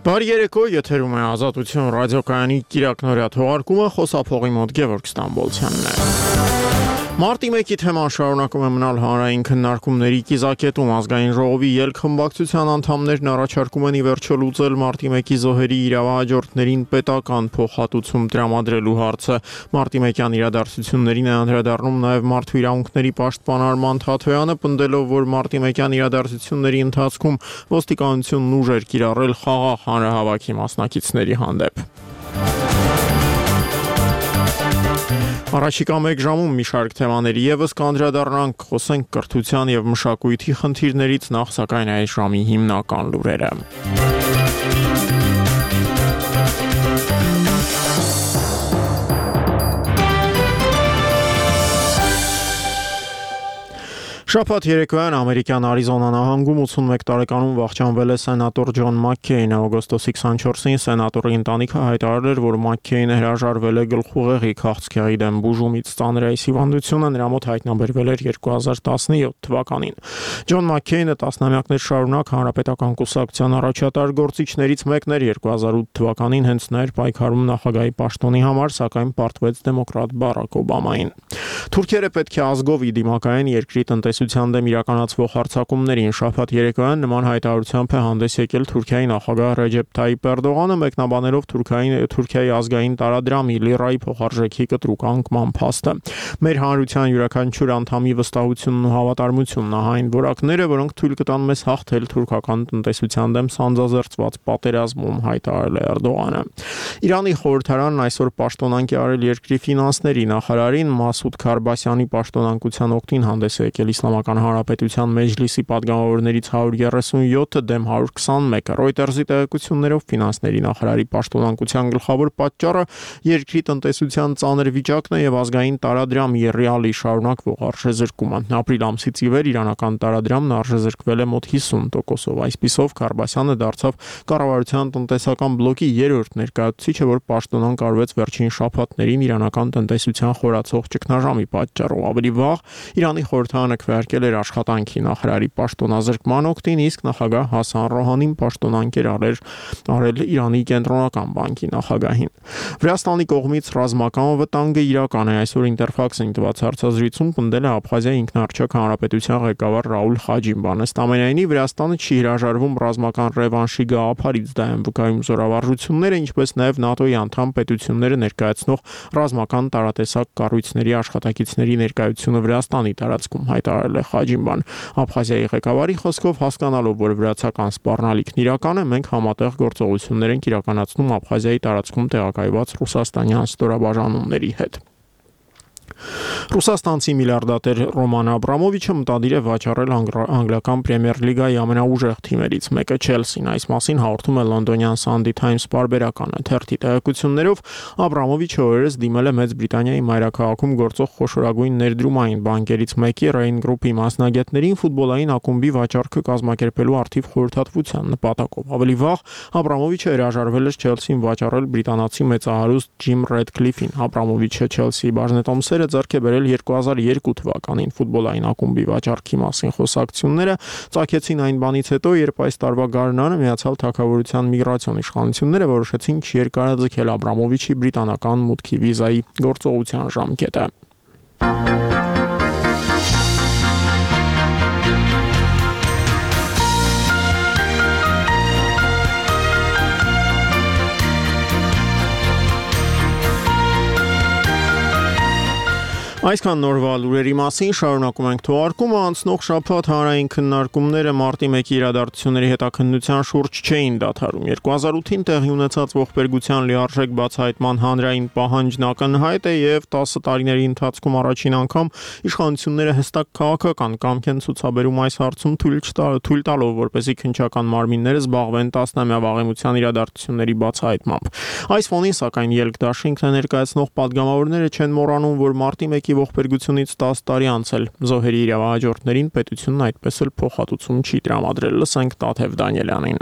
Բարի երեկո, եթերում է Ազատություն ռադիոկայանի կիրակնօրյա թողարկումը, խոսափողի մոտ Գևորգ Ստամբոլցյանն է։ Մարտի 1-ի թեման շարունակում է մնալ հանրային քննարկումների կիզակետում։ Ազգային ժողովի ելքխմբակցության անդամներն առաջարկում են ի վերջո լուծել մարտի 1-ի զոհերի իրավահաջորդներին պետական փոխհատուցում տրամադրելու հարցը։ Մարտի 1-յան իրադարձություններին է անդրադառնում նաև Մարդու իրավունքների պաշտպան Արման Թաթոյանը, պնդելով, որ մարտի 1-յան իրադարձությունների ընթացքում ոստիկանությունն ուժ էր կիրառել խաղաղ հանրահավաքի մասնակիցների հանդեպ։ Առաջիկա մեկ ժամում մի շարք թեմաների ևս կանդրադառնանք, խոսենք կրթության եւ մշակույթի խնդիրներից, նախ սակայն այս ժամի հիմնական լուրերը։ Շաբաթ երեկոյան ամերիկյան Արիզոնա նահանգում 81 տարեկանում վախճանվել է սենատոր Ջոն Մաքքեյնը։ Օգոստոսի 24-ին սենատորի ընտանիքը հայտարարել էր, որ Մաքքեյնը հրաժարվել է գլխուղեղի քաղցկեղի դեմ բուժումից։ Ծանր այս հիվանդությունը նրա մոտ հայտնաբերվել էր 2017 թվականին։ Ջոն Մաքքեյնը տասնամյակներ շարունակ հանրապետական կուսակցության առաջատար գործիչներից մեկն էր։ 2008 թվականին հենց նա էր պայքարում նախագահի պաշտոնի համար, սակայն պարտվեց դեմոկրատ Բարակ Օբամային։ Թուրքերը պետք է ազգով ի դիմակայեն երկրի տնտեսության դեմ իրականացվող հարձակումներին։ Շաբաթ երեկոյան նման հայտարարությամբ է հանդես եկել Թուրքիայի նախագահ Ռեջեփ Թայիփ Էրդողանը, մեկնաբանելով Թուրքիայի ազգային տարադրամի լիրայի փոխարժեքի կտրուկ անկման փաստը։ Մեր հանրության յուրաքանչյուր անդամի վստահությունն ու հավատարմությունն ահային որակներ է, որոնք թույլ կտան մեզ հաղթել թուրքական տնտեսության դեմ սանձազերծված պատերազմում, հայտարարել է Էրդողանը։ Իրանի խորհրդարանն այսօր պաշտոնանկ է արել երկրի ֆինանսների նախարարին Մասուդ Քարբասյանի պաշտոնանկության օգտին հանդես է եկել Իսլամական Հանրապետության մեջլիսի падգամավորներից 137-ը դեմ 121-ը։ Reuters-ի տեղեկություններով ֆինանսների նախարարի պաշտոնանկության գլխավոր պատճառը երկրի տնտեսության ծանր վիճակն է եւ ազգային տարադրամի ռիալի շարունակվող արժեզրկումը։ Ապրիլ ամսից ի վեր իրանական տարադրամն արժեզրկվել է մոտ 50%-ով։ Այսպիսով Քարբասյանը դարձավ կառավարության տնտեսական բլոկի երրորդ ներկայացուցիչը, որ պաշտոնանկ արվեց վերջին շաբաթներին իրանական տնտեսության խորացող ճգնաժամի պատճառով։ Ավելի վաղ Իրանի խորհրդարանը քվեարկել էր աշխատանքի նախարարի պաշտոնազրկման օգտին, իսկ նախագահ Հասան Ռոհանին պաշտոնանկ էր արել Իրանի կենտրոնական բանկի նախագահին։ Վրաստանի կողմից ռազմական վտանգը իրական է։ Այսօր Ինտերֆաքսին տված հարցազրույցում պնդել է Աբխազիայի ինքնարժեք հանրապետության ղեկավար Ռաուլ Խաջիմբան։ Ըստ ամենայնի Վրաստանը չի հրաժարվում ռազմական ռևանշի գաղափարից, դա են վկայում զորավարժությունները, ինչպես նաև ՆԱՏՕ-ի անդամ պետությունները ներկայացնող ռազմական տարատեսակ կառույցների աշխատակիցների ներկայությունը Վրաստանի տարածքում, հայտարարել է Խաջիմբան։ Աբխազիայի ղեկավարի խոսքով, հասկանալով, որ վրացական սպառնալիքն իրական է, մենք համատեղ գործողություններ ենք իրականացնում Աբխազիայի տարածքում տեղակայված ռուսաստանյան ստորաբաժանումների հետ։ Ռուսաստանցի միլիարդատեր Ռոման Աբրամովիչը մտադիր է վաճառել անգլիական Պրեմիեր լիգայի ամենաուժեղ թիմերից մեկը Չելսին։ Այս մասին հաղորդում է լոնդոնյան Sunday Times պարբերականը։ Թերթի տեղեկություններով Աբրամովիչը օրերս դիմել է Մեծ Բրիտանիայի մայրաքաղաքում գործող խոշորագույն ներդրումային բանկերից մեկի Rain Group-ի մասնագետներին ֆուտբոլային ակումբի վաճառքը կազմակերպելու արդիվ խորհրդատվության նպատակով։ Ավելի վաղ Աբրամովիչը հրաժարվել էր Չելսին վաճառել բրիտանացի մեծահարուստ Ջիմ Ռեդքլիֆին։ Աբրամովիչը Չելսիի բաժնետոմսերը ձեռք է բերել 2002 թվականին։ Ֆուտբոլային ակումբի վաճառքի մասին խոսակցությունները ծագեցին այն բանից հետո, երբ այս տարվա գարնանը Միացյալ Թագավորության միգրացիոն իշխանությունները որոշեցին չերկարաձգել Աբրամովիչի բրիտանական մուտքի վիզայի գործողության ժամկետը։ Այսքան նորվա լուրերի մասին շարունակում ենք թողարկումը։ Անցնող շաբաթ հանրային քննարկումները մարտի 1-ի իրադարձությունների հետաքննության շուրջ չէին դադարում։ 2008-ին տեղի ունեցած ողբերգության լիարժեք բացահայտման հանրային պահանջն ակնհայտ է եւ 10 տարիների ընթացքում առաջին անգամ իշխանությունները հստակ քաղաքական կամք են ցուցաբերում այս հարցում, թույլ տալով, որպեսզի քննչական մարմինները զբաղվեն տասնամյա վաղեմության իրադարձությունների բացահայտմամբ։ Այս ֆոնին, սակայն, ելքդաշինքն ներկայացնող падգամավորները չեն մոռանում, որ մարտի 1-ի ողբերգությունից 10 տարի անցել զոհերի իրավահաջորդներին պետությունն այդպես էլ փոխհատուցում չի տրամադրել։ Լսենք Տաթև Դանիելյանին։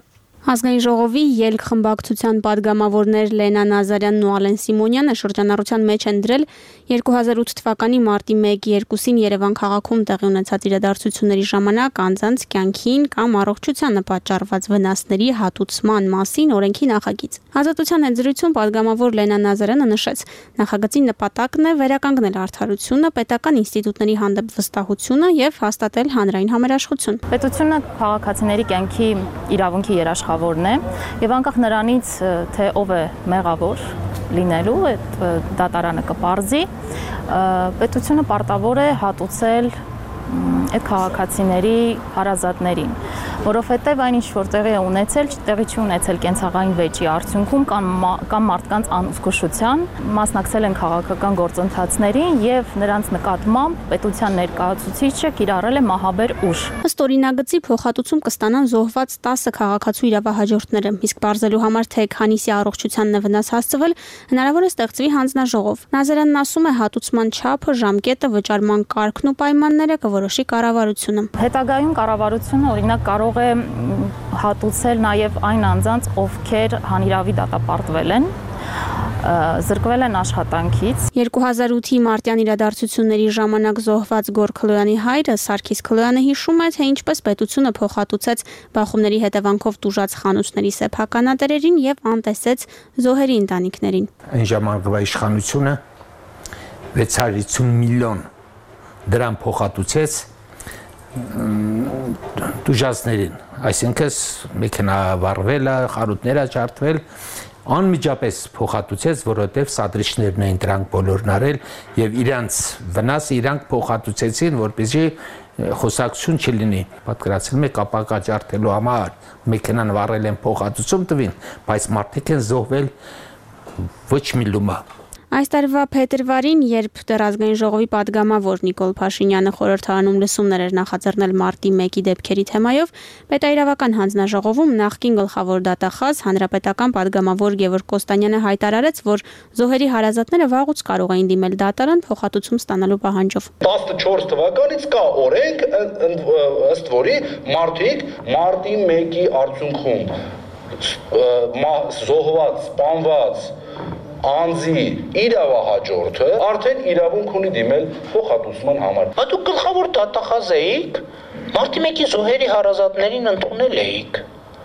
Ազգային ժողովի ելք խմբակցության падգամավորներ Լենա Նազարյանն ու Ալեն Սիմոնյանը շրջանառության մեջ են դրել 2008 թվականի մարտի 1-2-ին Երևան քաղաքում տեղի ունեցած իրադարձությունների ժամանակ անձանց կյանքին կամ առողջությանը պատճառված վնասների հատուցման մասին օրենքի նախագիծ։ Ազատության հետզրույցում падգամավոր Լենա Նազարյանը նշեց, նախագծի նպատակն է վերականգնել արդարությունը, պետական ինստիտուտների հանդեպ վստահությունը եւ հաստատել հանրային համերաշխություն։ Պետությունը քաղաքացիների կյանքի իրավունքի երաշխավորն է եւ անկախ նրանից թե ով է մեղավոր լինելու այդ դատարանը կպարզի, պետությունը պարտավոր է հատուցել այդ քաղաքացիների հարազատներին, որովհետև այն ինչ որ տեղի է ունեցել, տեղի չի ունեցել կենցաղային վեճի արդյունքում կամ մարդկանց անզգուշության, մասնակցել են քաղաքական գործընթացներին եւ նրանց նկատմամբ պետության ներկայացուցիչը կիրառել է մահաբեր ուժ։ Ըստ օրինագծի փոխհատուցում կստանան զոհված 10 քաղաքացու իրավահաջորդները, իսկ բարձելու համար թե քանիսի առողջությանն է վնաս հասցվել, հնարավոր է ստեղծվի հանձնաժողով։ Նազարյանն ասում է, հատուցման չափը, ժամկետը, վճարման կարգն ու պայմանները որոշի կառավարությունը։ Հետագայում կառավարությունը օրինակ կարող է հատուցել նաև այն անձանց, ովքեր հանիրավի դատապարտվել են, զրկվել են աշխատանքից։ 2008-ի մարտյան իրադարձությունների ժամանակ զոհված Գոր Քլոյանի հայրը Սարգիս Քլոյանը հիշում է, թե ինչպես պետությունը փոխհատուցեց բախումների հետևանքով տուժած խանութների սեփականատերերին եւ անտեսեց զոհերի ընտանիքներին։ Այն ժամանակվա իշխանությունը 650 միլիոն դրան փոխհատուցեց տուժածներին, այսինքն մեքենա վառվել, խանութներ աջարդվել, անմիջապես փոխհատուցեց, որովհետև սադրիչներն էին դրանք բոլորն արել եւ իրանց վնասը իրանք փոխհատուցեցին, որպեսզի խոսակցություն չլինի։ Պատկերացնում եք ապակա աջարդելու համար մեքենան վառել են փոխհատուցում տվին, բայց մարդիկ են զոհվել ոչ մի լումա։ Այս տարվա փետրվարին, երբ դեռ ազգային ժողովի падգամավոր Նիկոլ Փաշինյանը խորհրդարանում լսումներ էր նախաձեռնել մարտի 1-ի դեպքերի թեմայով, պետաիրավական հանձնաժողովում նախկին գլխավոր դատախազ հանրապետական падգամավոր Գևորգ Կոստանյանը հայտարարեց, որ զոհերի հարազատները վաղուց կարող էին դիմել դատարան փոխհատուցում ստանալու պահանջով։ 14 թվականից կա օրենք, ըստ որի մարդիկ մարտի 1-ի արդյունքում զոհված, սպանված անձի իրավահաջորդը արդեն իրավունք ունի դիմել փոխհատուցման համար։ Դուք գլխավոր դատախազ էիք, մարտի 1-ի զոհերի հարազատներին ընդունել էիք։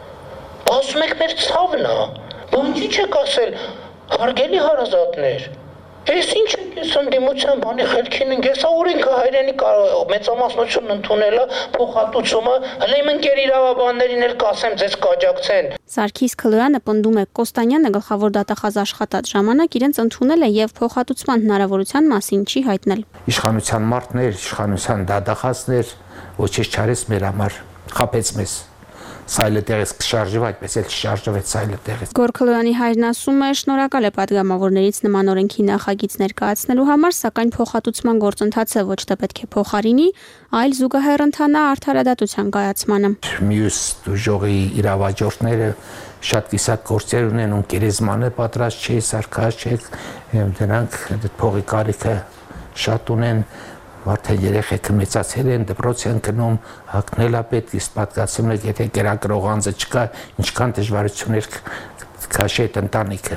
Ասում եք մեր ցավն է, բանջի չեք ասել, հարգելի հարազատներ։ Ես ինչ եք ես ընդդիմության բանի խելքին ընկես, օրենքը հայրենի մեծամասնություն ընդունելը փոխհատուցումը, հələ իմ ընկեր իրավաբաններին էլ կասեմ, ձեզ կաջակցեն։ Սարգիս Քլոյանը պնդում է, Կոստանյանը գլխավոր դատախազ աշխատած ժամանակ իրենց ընդունել է եւ փոխհատուցման հնարավորության մասին չի հայտնել։ Իշխանության մարդներ, իշխանության դատախազներ ոչինչ չարեց մեր համար, խաբեց մեզ։ Սայլը տեղից կշարժվի, այդպես էլ չշարժվեց սայլը տեղից։ Գոր Քլոյանի հայրն ասում է, շնորհակալ է падգամավորներից նման օրենքի նախագիծ ներկայացնելու համար, սակայն փոխհատուցման գործընթացը ոչ թե պետք է փոխարինի, այլ զուգահեռ ընթանա արդարադատության կայացմանը։ Մյուս դժողի իրավաճորները շատ կիսատ գործեր ունեն, ում գերեզմանը պատրաստ չի, սարքած չէ, դրանք փողի կարիքը շատ ունեն։ Մարդը երեխեքը մեծացել են, դպրոց են գնում, հագնել է պետք, իսկ պատկացնում եք, եթե կերակրող անձը չկա, ինչքան դժվարություններ քաշի այդ ընտանիքը։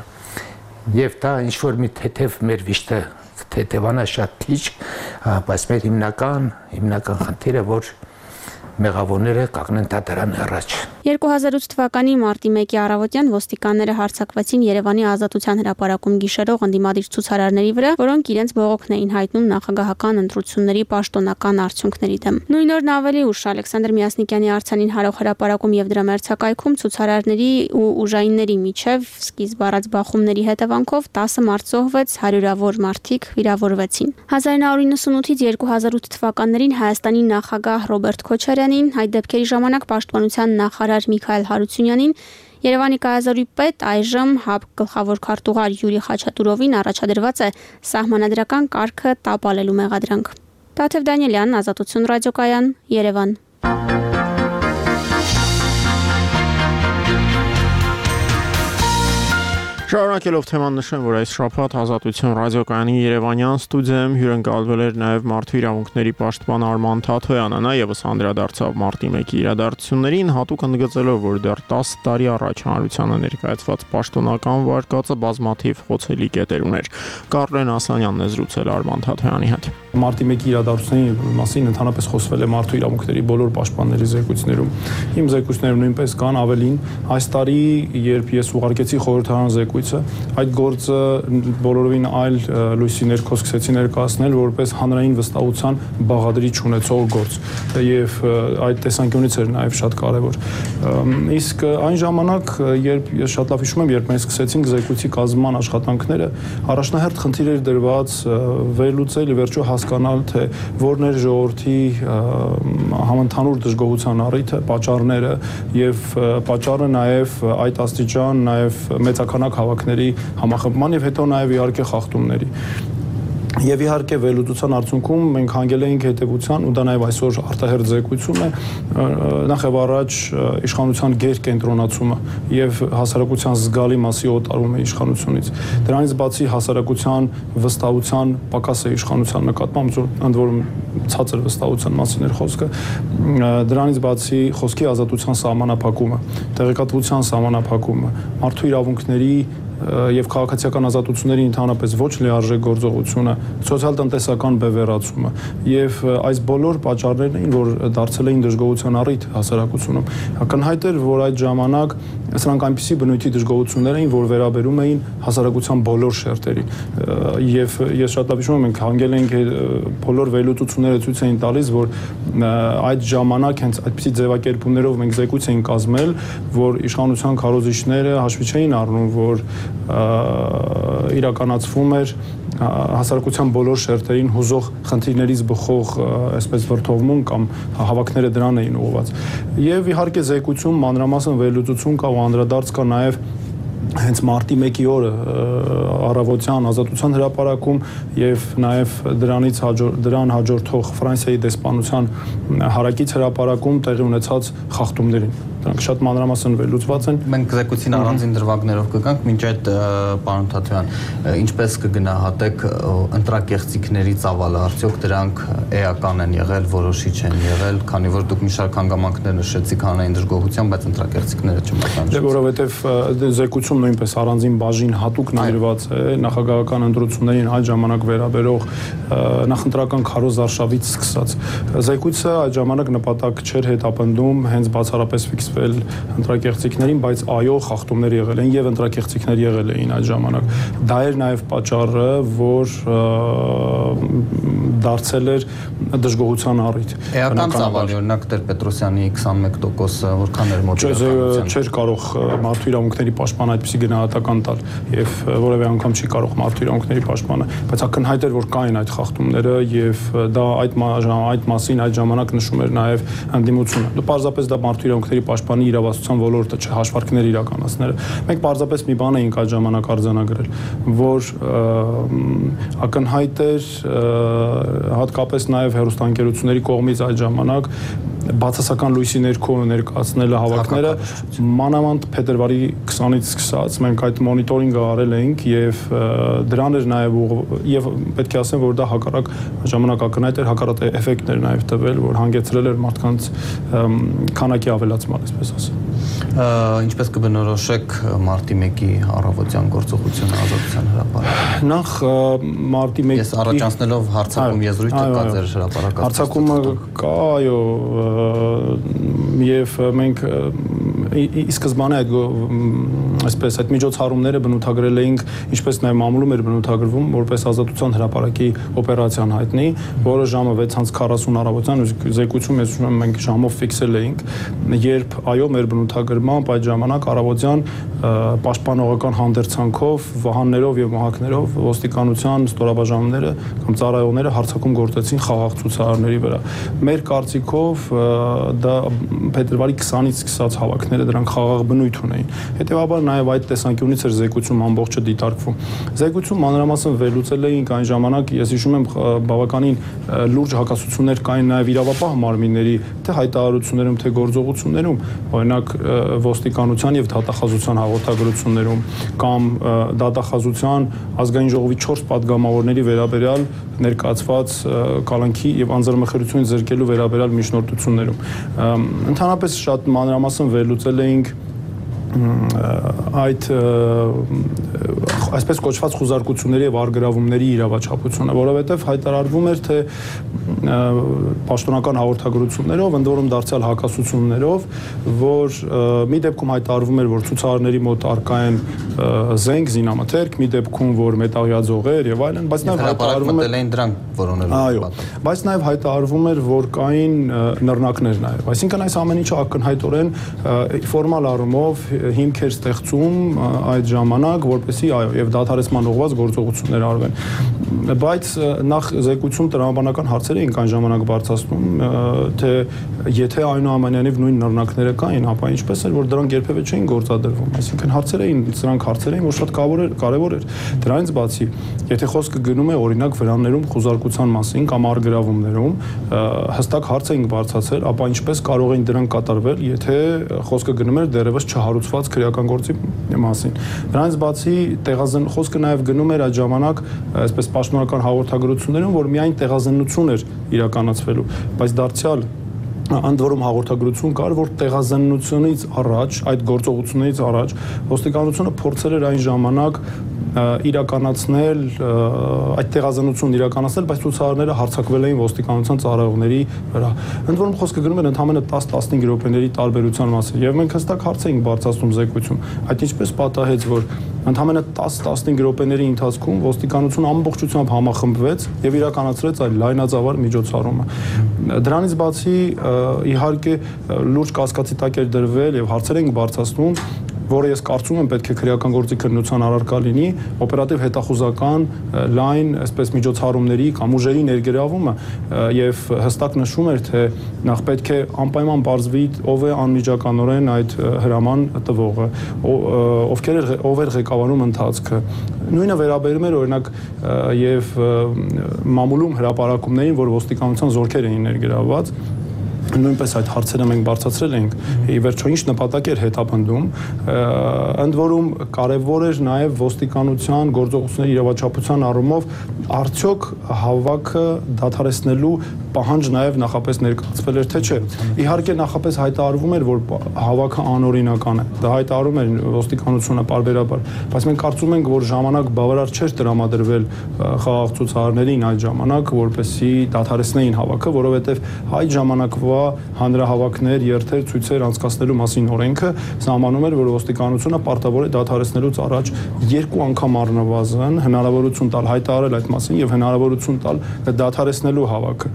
Եվ դա ինչ որ մի թեթև մեր վիշտը թեթևանա շատ քիչ, բայց մեր հիմնական խնդիրը որ մեղավորները կանգնեն դատարան առաջ։ 2008 թվականի մարտի 1-ի առավոտյան ոստիկանները հարձակվեցին Երևանի Ազատության հրապարակում գիշերող ընդդիմադիր ցուցարարների վրա, որոնք իրենց բողոքն էին հայտնում նախագահական ընտրությունների պաշտոնական արդյունքների դեմ։ Նույն օրն ավելի ուշ Ալեքսանդր Միասնիկյանի արձանին հարող հրապարակում եւ դրա մերձակայքում ցուցարարների ու ուժայինների միջև սկիզբ առած բախումների հետևանքով 10 մարդ զոհվեց, հարյուրավոր մարդիկ վիրավորվեցին։ 1998-ից 2008 թվականներին Հայաստանի նախագահ Ռոբերտ Քոչարյանին, այդ դեպքերի ժամանակ պաշտպանության նախարար Միքայել Հարությունյանին, Երևանի կայազորի պետ այժմ ՀԱԲ գլխավոր քարտուղար Յուրի Խաչատուրովին առաջադրված է սահմանադրական կարգը տապալելու մեղադրանք։ Տաթև Դանիելյան, Ազատություն ռադիոկայան, Երևան։ Շարունակ Շարունակելով թեման նշեմ, որ այս շաբաթ Ազատություն ռադիոկայանի Երևանյան ստուդիայում հյուրընկալվել էր նաև մարդու իրավունքների պաշտպան Արման Թաթոյանը, նա եւս անդրադարձավ մարտի 1-ի իրադարձություններին, հատուկ ընդգծելով, որ դեռ 10 տարի առաջ հանրությանը ներկայացված պաշտոնական վարկածը բազմաթիվ խոցելի կետեր ուներ։ Կարլեն Ասանյանն է զրուցել Արման Թաթոյանի հետ։ Մարտի 1-ի իրադարձությունների մասին ընդհանրապես խոսվել է մարդու իրավունքների բոլոր պաշտպանների զեկույցներում։ Իմ զեկույցները նույնպես կան, ավելին, այս տարի, երբ ես ուղարկեցի խորհրդարան զեկույցը, այդ գործը բոլորովին այլ լույսի ներքո սկսեցի ներկայացնել որպես հանրային վստահության բաղադրիչ ունեցող գործ, եւ այդ տեսանկյունից էր նաեւ շատ կարեւոր։ Իսկ այն ժամանակ, երբ ես շատ լավ հիշում եմ, երբ մենք սկսեցինք զեկույցի կազմման աշխատանքները, առաջնահերթ խնդիր էր դրված վերլուծել վերջո հասկանալ, թե որն էր ժողովրդի համընդհանուր դժգոհության առիթը, պատճառները եւ պատճառը նաեւ այդ աստիճան նաեւ մեծականակ հավաքների համախմբման եւ հետո նաեւ իհարկե խախտումների։ Եվ իհարկե վերլուծության արդյունքում մենք հանգել էինք հետևության, ու դա նաև այսօր արտահերթ զեկույցում է, նախ եւ առաջ իշխանության գերկենտրոնացումը եւ հասարակության զգալի մասի օտարումը իշխանությունից։ Դրանից բացի հասարակության վստահության պակաս է իշխանության նկատմամբ, ընդ որում ցածր վստահության մասին էր խոսքը։ Դրանից բացի խոսքի ազատության սահմանափակումը, տեղեկատվության սահմանափակումը, մարդու իրավունքների եւ քաղաքացիական ազատությունների ընդհանրապես ոչ լիարժեք գործողությունը, սոցիալ-տնտեսական բևեռացումը եւ այս բոլոր պատճառներն էին, որ դարձել էին դժգոհության առիթ հասարակությունում։ Ակնհայտ էր, որ այդ ժամանակ սրանք այնպիսի բնույթի դժգոհություններ էին, որ վերաբերում էին հասարակության բոլոր շերտերին։ Եվ ես շատ լավ հիշում եմ, մենք հանգել ենք բոլոր վերլուծությունները ցույց էին տալիս, որ այդ ժամանակ հենց այդպիսի ձևակերպումներով մենք զեկույց էինք կազմել, որ իշխանության քարոզիչները հաշվի չէին առնում, որ իրականացվում էր հասարակության բոլոր շերտերին հուզող խնդիրներից բխող այսպես վրթովմուն կամ հավաքները դրան էին ուղղված։ Եվ իհարկե զեկույցում մանրամասն վերլուծություն կա ու անդրադարձ կա նաև հենց մարտի 1-ի օրը առավոտյան ազատության հրապարակում եւ նաեւ դրան հաջորդող Ֆրանսիայի դեսպանության հարակից հրապարակում տեղի ունեցած խախտումներին։ Դրանք շատ մանրամասն վերլուծված են։ Մենք զեկույցին առանձին դրվագներով կգանք, մինչ այդ պարոն Թաթոյան, ինչպես կգնահատեք ընտրակեղծիքների ծավալը, արդյոք դրանք էական են եղել, որոշիչ են եղել, քանի որ դուք մի շարք հանգամանքներ նշեցիք հանրային դժգոհության, բայց ընտրակեղծիքները չմականացրեցիք։ Դե որովհետեւ զեկույցում նույնպես առանձին բաժին հատուկ նվիրված է նախագահական ընտրություններին այդ ժամանակ վերաբերող նախընտրական քարոզարշավից սկսած։ Զեկույցը այդ ժամանակ նպատակ չէր հետապնդում հենց բացառապես ֆիքսվել ընտրակեղծիքներին, բայց այո, խախտումներ եղել են եւ ընտրակեղծիքներ եղել էին այդ ժամանակ։ Դա էր նաեւ պատճառը, որ դարձել էր դժգոհության առիթ։ Էական ծավալի, օրինակ Տեր-Պետրոսյանի 21%-ը որքան էր մոտիվացիան։ Չէր կարող մարդու իրավունքների պաշտպան այդպիսի գնահատական տալ եւ որևէ անգամ չի կարող մարդու իրավունքների պաշտպանը, բայց ակնհայտ էր, որ կային այդ խախտումները եւ դա այդ մասին այդ ժամանակ նշում էր նաեւ ընդդիմությունը։ Դու պարզապես դա մարդու իրավունքների պաշտպանի իրավասության ոլորտը չէ, հաշվարկներ իրականացնելը։ Մենք պարզապես մի բան էինք այդ ժամանակ արձանագրել, որ ակնհայտ էր հատկապես նաեւ հեռուստաընկերությունների կողմից այդ ժամանակ բացասական լույսի ներքո ներկայացնելը հավաքները մանավանդ փետրվարի 20-ից սկսած մենք այդ մոնիտորինգը արել էինք եւ դրան էր նաեւ եւ պետք է ասեմ, որ դա հակառակ ժամանակ ակնհայտ էր, հակառակ էֆեկտներ նաեւ տվել, որ հանգեցրել էր մարդկանց քանակի ավելացման, այսպես ասեմ։ Ինչպես կբնորոշեք մարտի 1-ի առավոտյան գործողությունը ազատության հրապարակում։ Նախ մարտի 1-ի Ես առաջանցնելով հարցակում եզրույթը կա ձեր հրապարակած։ Հարցակումը կա, այո, եւ մենք ի սկզբանե այսպես այդ միջոցառումները բնութագրել էինք, ինչպես նաեւ մամուլում էր բնութագրվում, որպես ազատության հրապարակի օպերացիան հայտնի, որը ժամը 6:40 առավոտյան զեկույցում ես ուզում եմ մենք ժամով ֆիքսել էինք, երբ այո մեր բնութագրմամբ այդ ժամանակ առավոտյան պաշտպանողական հանդերձանքով, վահաններով եւ մահակներով ոստիկանության ստորաբաժանումները կամ ծառայողները հարձակում գործեցին խաղաղ ցուցարարների վրա։ Մեր կարծիքով դա փետրվարի 20-ից սկսած հավաքներ ժամանակները դրանք խաղաղ բնույթ ունեին։ Հետևաբար նաև այդ տեսանկյունից էր զեկույցում ամբողջը դիտարկվում։ Զեկույցում մանրամասն վերլուծել էինք այն ժամանակ, ես հիշում եմ, բավականին լուրջ հակասություններ կային նաև իրավապահ մարմինների թե հայտարարություններում, թե գործողություններում, օրինակ ոստիկանության եւ դատախազության հաղորդագրություններում կամ դատախազության ազգային ժողովի 4 պատգամավորների վերաբերյալ ներկայացված կալանքի եւ անձեռնմխելիությունից զրկելու վերաբերյալ միջնորդություններում։ Ընդհանրապես շատ մանրամասն վերլուծել էինք այդ այսպես կոչված խուզարկությունների եւ արգրավումների իրավաչափությունը, որովհետեւ հայտարարվում էր, թե պաշտոնական հաղորդագրություններով, ընդ որում դարձյալ հակասություններով, որ մի դեպքում հայտարարվում էր, որ ցուցարարների մոտ արկա են զենք, զինամթերք, մի դեպքում որ մետաղյա ձողեր եւ այլն, բայց նաեւ հայտարարվում էր էին դրանք որոնելու։ Այո, բայց նաեւ հայտարարվում էր, որ կային նռնակներ նաեւ։ Այսինքն այս ամեն ինչը ակնհայտորեն ֆորմալ առումով հիմք էր ստեղծում այդ ժամանակ, որպեսզի այո, եւ դադարեցման ուղղված գործողություններ արվեն։ Բայց նախ զեկույցում տրամաբանական հարցեր էինք այն ժամանակ բարձրացնում, թե եթե այնուամենայնիվ նույն նռնակները կային, ապա ինչպես էր, որ դրանք երբևէ չէին գործադրվում։ Այսինքն հարցեր էին, որ շատ կարևոր էր։ Դրանից բացի, եթե խոսքը գնում է օրինակ վրաններում խուզարկության մասին կամ արգրավումներում, հստակ հարց էինք բարձրացրել, ապա ինչպես կարող էին դրանք կատարվել, եթե խոսքը գնում էր դեռևս չհարուցված քրեական գործի մասին։ Դրանից բացի խոսքը նաև գնում էր այդ ժամանակ այսպես պաշտոնական հաղորդագրություններում, որ միայն տեղազննություն էր իրականացվելու, բայց դարձյալ ընդ որում հաղորդագրություն կար, որ տեղազննությունից առաջ, այդ գործողություններից առաջ ոստիկանությունը փորձել էր այն ժամանակ իրականացնել այդ տեղազնությունն իրականացնել, բայց ցուցարարները հարձակվել էին ոստիկանության ծառայողների վրա։ Ընդ որում խոսքը գնում էր ընդամենը 10-15 րոպեների տարբերության մասին, եւ մենք հստակ հարց էինք բարձրացնում զեկույցում, այդ ինչպես պատահեց, որ ընդամենը 10-15 րոպեների ընթացքում ոստիկանությունը ամբողջությամբ համախմբվեց եւ իրականացրեց այդ լայնածավալ միջոցառումը։ Դրանից բացի իհարկե լուրջ կասկածի տակ էր դրվել եւ հարցեր էինք բարձրացնում, որը ես կարծում եմ պետք է քրեական գործի քննության առարկա լինի, օպերատիվ հետախուզական լայն այսպես միջոցառումների կամ ուժերի ներգրավումը եւ հստակ նշում էր, թե նախ պետք է անպայման բարձվի ով է անմիջականորեն այդ հրաման տվողը, ով էր ղեկավարում ընթացքը։ Նույնը վերաբերում էր օրինակ եւ մամուլում հրապարակումներին, որ ոստիկանության զորքեր էին ներգրավված, նույնպես այդ հարցերը մենք բարձրացրել ենք, ի վերջո ինչ նպատակ էր հետապնդում, ընդ որում կարևոր էր նաև ոստիկանության գործողությունների իրավաչափության առումով արդյոք հավաքը դադարեցնելու պահանջ նաև նախապես ներկայացվել էր, թե չէ։ Իհարկե նախապես հայտարարվում էր, որ հավաքը անօրինական է, դա հայտարարում էր ոստիկանությունը պարբերաբար, բայց մենք կարծում ենք, որ ժամանակ բավարար չէր տրամադրվել խաղաղ ցուցարարներին այդ ժամանակ, որպեսզի դադարեցնեին հավաքը, որովհետև այդ ժամանակվա հանրահավաքներ, երթեր, ցույցեր անցկացնելու մասին օրենքը սահմանում էր, որ ոստիկանությունը պարտավոր է դադարեցնելուց առաջ 2 անգամ առնվազն հնարավորություն տալ հայտարարել այդ մասին եւ հնարավորություն տալ դադարեցնելու հավաքը։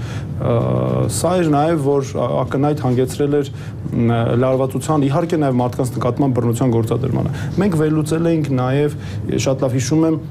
Սա էր նաեւ, որ ակնհայտ հանգեցրել էր լարվածության, իհարկե նաեւ մարդկանց նկատմամբ բռնության գործադրմանը։ Մենք վերլուծել էինք նաեւ, շատ լավ հիշում եմ,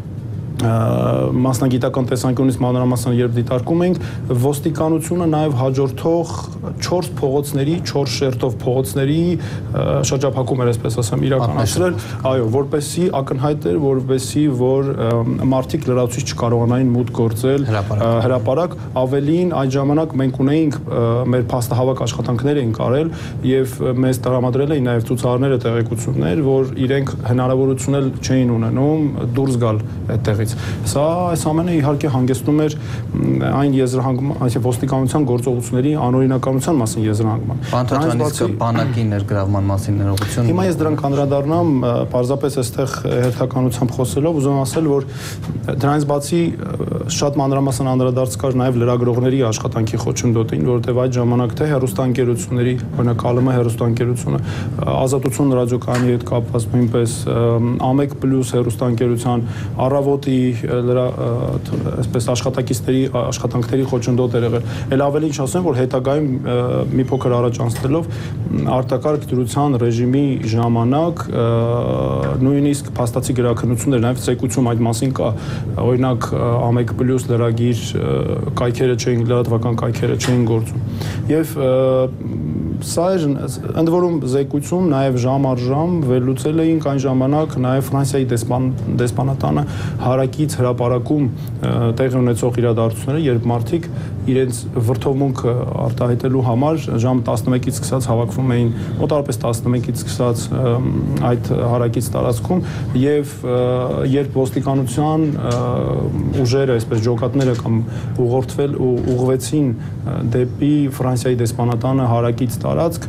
մասնագիտական տեսանկյունից մանրամասն երբ դիտարկում ենք, ոստիկանությունը նաև հաջորդող 4 փողոցների, 4 շերտով փողոցների շրջափակում էր, այսպես ասեմ, իրականացրել, այո, որպեսզի ակնհայտ էր, որպեսզի որ մարդիկ լրացուցիչ չկարողանային մուտք գործել հրապարակ, ավելին այդ ժամանակ մենք ունեինք մեր փաստահավաք աշխատանքներ էինք արել եւ մեզ տրամադրել էին նաև ցուցարարները տեղեկություններ, որ իրենք հնարավորություն էլ չէին ունենում դուրս գալ այդտեղից։ Սա այս ամենը իհարկե հանգեցնում էր այն եզրահանգման, այսինքն ոստիկանության գործողությունների անօրինականության մասին եզրահանգման։ Բանտարանից բանակի ներգրավման մասին ներողություն։ Հիմա ես դրանք անդրադառնամ, պարզապես այստեղ հերթականությամբ խոսելով ուզում ասել, որ դրանից բացի շատ մանրամասն անդրադարձ կար նաև լրագրողների աշխատանքի խոչընդոտին, որովհետև այդ ժամանակ թե հեռուստաընկերությունների, օրինակ ԱԼՄ հեռուստաընկերությունը, Ազատություն ռադիոկայանի հետ կապված նույնպես Ամեկ Պլյուս հեռուստաընկերության, Առավոտի այսպես աշխատանքների խոչընդոտ էր եղել։ Էլ ավելի ինչ ասեմ, որ հետագայում մի փոքր առաջ անցնելով արտակարգ դրության ռեժիմի ժամանակ նույնիսկ փաստացի գրաքննություններ նաև ցեկուցում այդ մասին կա, օրինակ Ամեկ Պլյուս լրագիր կայքերը չէին, լրատվական կայքերը չէին գործում։ Եվ Սա էր ընդ որում զեկույցում նաև ժամ առ ժամ վերլուծել էինք այն ժամանակ նաև Ֆրանսիայի դեսպանատանը հարակից հրապարակում տեղի ունեցող իրադարձությունները, երբ մարդիկ իրենց վրդովմունքը արտահայտելու համար ժամ 11-ից սկսած հավաքվում էին մոտավորապես 11-ից սկսած այդ հարակից տարածքում եւ երբ ոստիկանության ուժերը, այսպես ջոկատները կամ ուղղվեցին դեպի Ֆրանսիայի դեսպանատանը հարակից տարածք,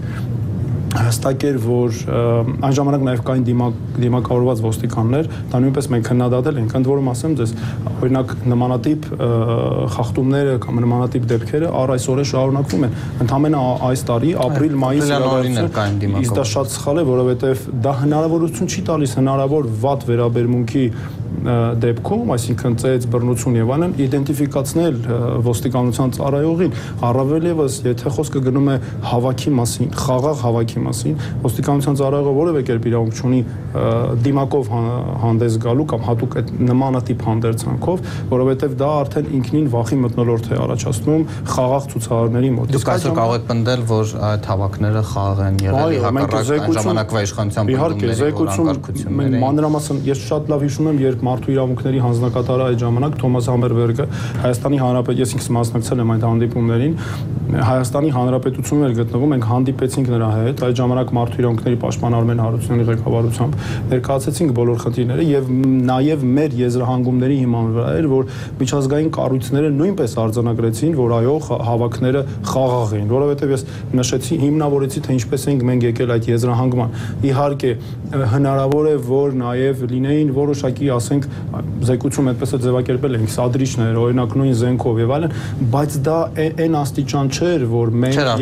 հստակ էր, որ այն ժամանակ նաև կային դիմակավորված ոստիկաններ, դա նույնպես մենք քննադատել ենք, ընդ որում ասեմ ձեզ, օրինակ նմանատիպ խախտումները կամ նմանատիպ դեպքերը առ այսօր շարունակվում են, ընդամենը այս տարի ապրիլ-մայիս իսկ դա շատ սխալ է, որովհետև դա հնարավորություն չի տալիս հնարավոր վատ վերաբերմունքի դեպքում, այսինքն ծեծ, բռնություն եւ այլն, իդենտիֆիկացնել ոստիկանության ծառայողին, առավել եւս, եթե խոսքը գնում է հավաքի մասին, խաղաղ հավաքի մասին, ոստիկանության ծառայողը որևէ կերպ իրավունք չունի դիմակով հանդես գալու կամ հատուկ այդ նմանատիպ հանդերձանքով, որովհետեւ դա արդեն ինքնին վախի մթնոլորտ է առաջացնում խաղաղ ցուցարարների մոտ։ Դուք այսօր կարող եք պնդել, որ այդ հավաքները խաղաղ են եղել, հակառակ այն ժամանակվա իշխանության բռնումների, մենք մանրամասն ես շատ լավ հիշում եմ, երբ մարդու իրավունքների հանձնակատարը այդ ժամանակ Թոմաս Համերբերգը Հայաստանի Հանրապետություն, ես ինքս մասնակցել եմ այդ հանդիպումներին, Հայաստանի Հանրապետությունում էր գտնվում, մենք հանդիպեցինք նրա հետ, այդ ժամանակ մարդու իրավունքների պաշտպան Արմեն Հարությունյանի ղեկավարությամբ ներկայացրեցինք բոլոր խնդիրները եւ նաեւ մեր եզրահանգումների հիման վրա էր, որ միջազգային կառույցները նույնպես արձանագրեցին, որ այո, հավաքները խաղաղ էին, որովհետեւ ես նշեցի, հիմնավորեցի, թե ինչպես ենք մենք եկել այդ եզրահանգման։ Իհարկե հնարավոր է, որ նաեւ լինեին որոշակի, ասենք, զեկույցում այդպես է ձևակերպել ենք սադրիչներ, օրինակ նույն զենքով եւ այլն, բայց դա այն աստիճան չէր, որ մենք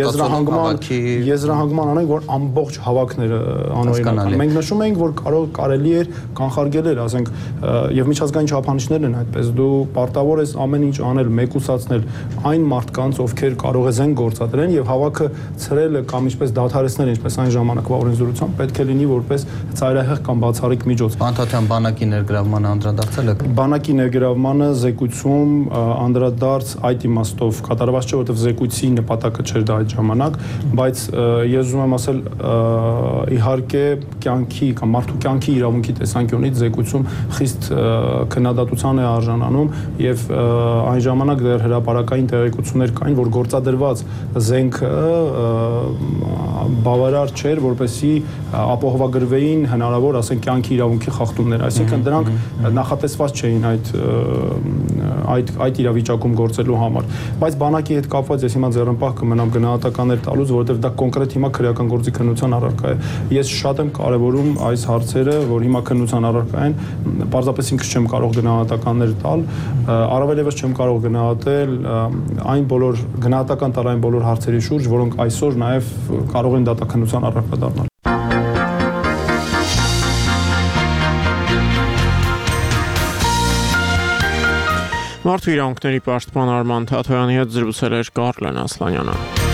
եզրահանգման անենք, որ ամբողջ հավաքները անօրինական։ Մենք նշում էինք, որ կարելի էր կանխարգելել, ասենք, եւ միջազգային չափանիշներն են այդպես, դու պարտավոր ես ամեն ինչ անել, մեկուսացնել այն մարդկանց, ովքեր կարող է զենք գործադրեն եւ հավաքը ցրելը կամ ինչպես դադարեցնել, ինչպես այն ժամանակվա օրենսդրությամբ պետք է լինի որպես ծայրահեղ կամ բացառիկ միջոց։ Անդադարան բանակի ներգրավմանը անդրադարձել եք։ Բանակի ներգրավմանը զեկույցում անդրադարձ այդ իմաստով կատարված չէ, որովհետև զեկույցի նպատակը չէր դա այդ ժամանակ, բայց ես ուզում եմ ասել, իհարկե կյանքի կամ մարդու կյանքի իրավունքի տեսանկյունից զեկույցում խիստ քննադատության է արժանանում եւ այն ժամանակ դեռ հրապարակային տեղեկություններ կային, որ գործադրված զենքը բավարար չէր, որպեսզի ապահովագրվեին հնարավոր, ասենք, կյանքի իրավունքի խախտումներ, այսինքն դրանք նախատեսված չէին այդ իրավիճակում գործելու համար, բայց բանակի հետ կապված ես հիմա ձեռնպահ կմնամ գնահատականներ տալուց, որովհետև դա կոնկրետ հիմա քրեական գործի քննության առարկա է։ Ես շատ եմ կարևորում այս հարցերը, որ հիմա քննության առարկա են, պարզապես ինքս չեմ կարող գնահատականներ տալ, առավել եւս չեմ կարող գնահատել գնահատական տալ այն բոլոր հարցերի շուրջ, որոնք այսօր նաեւ կարող են դատաքննության առարկա դառնալ։ Մարդու իրավունքների պաշտպան Արման Թաթոյանի հետ զրուցել էր Կարլեն Ասլանյանը։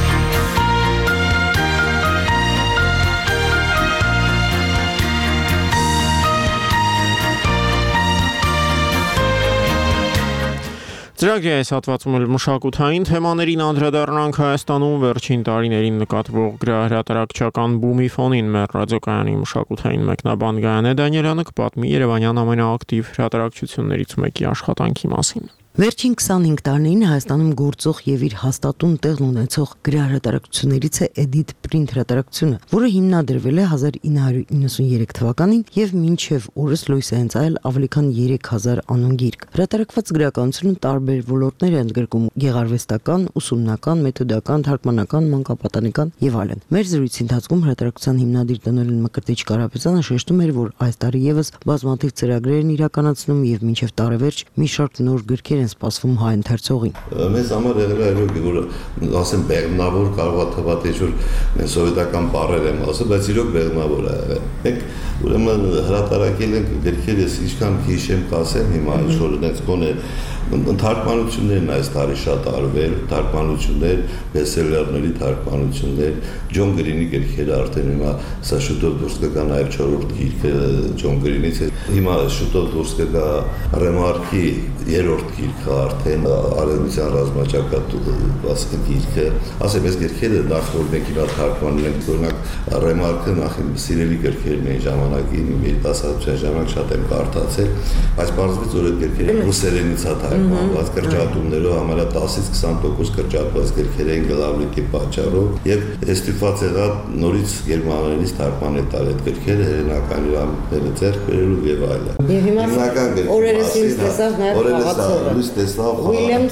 Ծրագրի այս հատվածում էլ մշակութային թեմաներին անդրադառնանք Հայաստանում վերջին տարիներին նկատվող գրահրատարակչական բումի ֆոնին մեր ռադիոկայանի մշակութային մեկնաբան Գայանե Դանիելյանը կպատմի Երևանյան ամենաակտիվ հրատարակչություններից մեկի աշխատանքի մասին։ Վերջին 25 տարիներին Հայաստանում գործող եւ իր հաստատուն տեղն ունեցող գրահրատարակություններից է Edit Print հրատարակությունը, որը հիմնադրվել է 1993 թվականին եւ մինչեւ օրս լույս է ընծայել ավելի քան 3000 անուն գիրք։ Հրատարակված գրականությունը տարբեր ոլորտներ է ընդգրկում՝ գեղարվեստական, ուսումնական, մեթոդական, թարգմանական, մանկապատանեկան եւ այլն։ Մեր զրույցի ընթացքում հրատարակության հիմնադիր տնօրեն Մկրտիչ Կարապետյանը շեշտում էր, որ այս տարի եւս բազմաթիվ ծրագրեր են իրականացնում եւ մինչեւ տարեվերջ մի շարք նոր գրքեր սպասվում հայ ընթերցողին։ Մեզ համար եղել է այո, որ ասեմ բեղմնավոր կարող է թվալ ինչ-որ մենք սովետական բառեր եմ ասում, բայց իրոք բեղմնավոր է եղել։ Մենք ուրեմն հրատարակել ենք գրքեր, ես ինչքան հիշեմ կասեմ հիմա ինչ-որ այնց գոնե թարգմանություններն այս տարի շատ արվել, թարգմանություններ, բեսելերների թարգմանություններ, Ջոն Գրինի գրքերը արդեն հիմա սա շուտով դուրս կգա նաև 4-րդ գիրքը Ջոն Գրինից, հիմա շուտով դուրս կգա Ռեմարկի 3-րդ գիրքը գիրքը արդեն արևմտյան ռազմաճակատված գիրքը, ասեմ, այս գրքերը նախ որ մեկինա թարգմանել ենք, օրինակ ռեմարկը նախ իմ սիրելի գրքերն էին ժամանակին, իմ երիտասարդության ժամանակ շատ եմ կարդացել, բայց պարզվեց որ այդ գրքերը ռուսերենից է թարգմանված, կրճատումներով համարյա 10-ից 20% կրճատված գրքեր են գլավլիկի պատճառով, եւ ստիպված եղա նորից գերմաներենից թարգմանել տալ այդ գրքերը հերենական իրավունքները ձեռք բերելու եւ այլն։ Եվ հիմա օրերս ինձ տեսավ նաեւ խաղացողը Ուիլյամ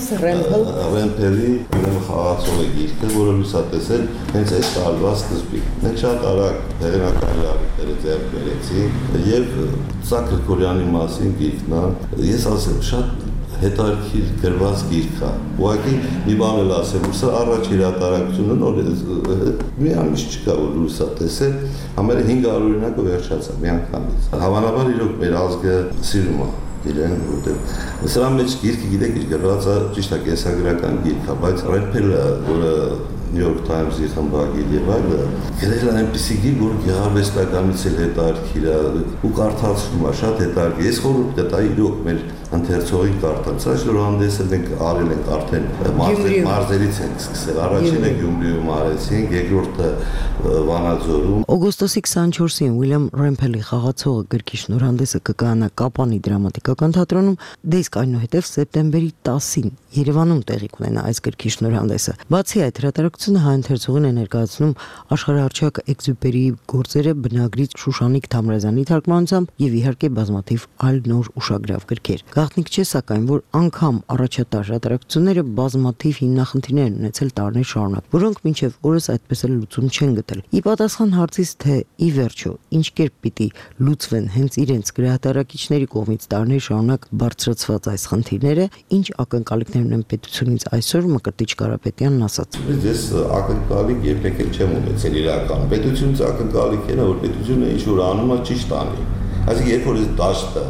Ռեմփելի խաղացողը գիրքը, որը լույս է տեսել հենց այս տարվա սկզբին։ Մենք շատ արագ հերենական իրավունքները ձեռք բերեցինք եւ սա Գրիգորյանի մասին գիրքն է, ես ասեմ շատ հետարքիր գրված գիրք է։ Ուղղակի մի բան էլ ասեմ, որ սա առաջ հրատարակությունը նոր մի ամիս չկա որ լույս է տեսել, համարը 500 օրինակը վերջացավ մի անգամից։ Հավանաբար իրոք մեր ազգը սիրում է իրեն, որտեղ սրա մեջ գիրքը գիտեք իր գրված է ճիշտ է կենսագրական գիրք է, բայց Ռեմփելը, որը New York Times-ի խմբագիր եւ այլը, գրել է այնպիսի գիր, որ գեղարվեստականից էլ հետարքիր է ու կարդացվում է շատ հետարքի։ Ես խորհուրդ կտայի իրոք մեր ընթերցողին կարդալ, սա որ հանդեսը մենք արել ենք արդեն մարզերից ենք սկսել, առաջինը Գյումրիում արեցինք, երկրորդը Վանաձորում։ Օգոստոսի 24-ին Ուիլյամ Ռեմփելի խաղացողը գրքի շնորհանդեսը կկայանա Կապանի դրամատիկական թատրոնում, դեսկ այնուհետև սեպտեմբերի 10-ին Երևանում տեղի կունենա այս գրքի շնորհանդեսը։ Բացի այդ, հրատարակությունը հայ ընթերցողին է ներկայացնում աշխարհահռչակ Էքզյուպերիի գործերը բնագրից Շուշանիկ Թամրազյանի թարգմանությամբ եւ իհարկե բազմաթիվ այլ նոր ուշագրավ գրքեր։ Գաղտնիք չէ սակայն, որ անգամ առաջատար հրատարակությունները բազմաթիվ հիմնախնդիրներ են ունեցել տարիներ շարունակ, որոնք մինչև օրս այդպես էլ լուծում չեն գտել։ Ի պատասխան հարցից, թե ի վերջո ինչ կերպ պիտի լուծվեն հենց իրենց գրահրատարակիչների կողմից տարիներ շարունակ բարձրացված այս խնդիրները, ինչ ակնկալիքներ ունեն պետությունից այսօր, Մկրտիչ Կարապետյանն ասաց. Ես ակնկալիք երբեք չեմ ունեցել իրական։ Պետությունից ակնկալիք են, որ պետությունը ինչ որ անում է ճիշտ անի։ Այսինքն երբ որ այս դաշտը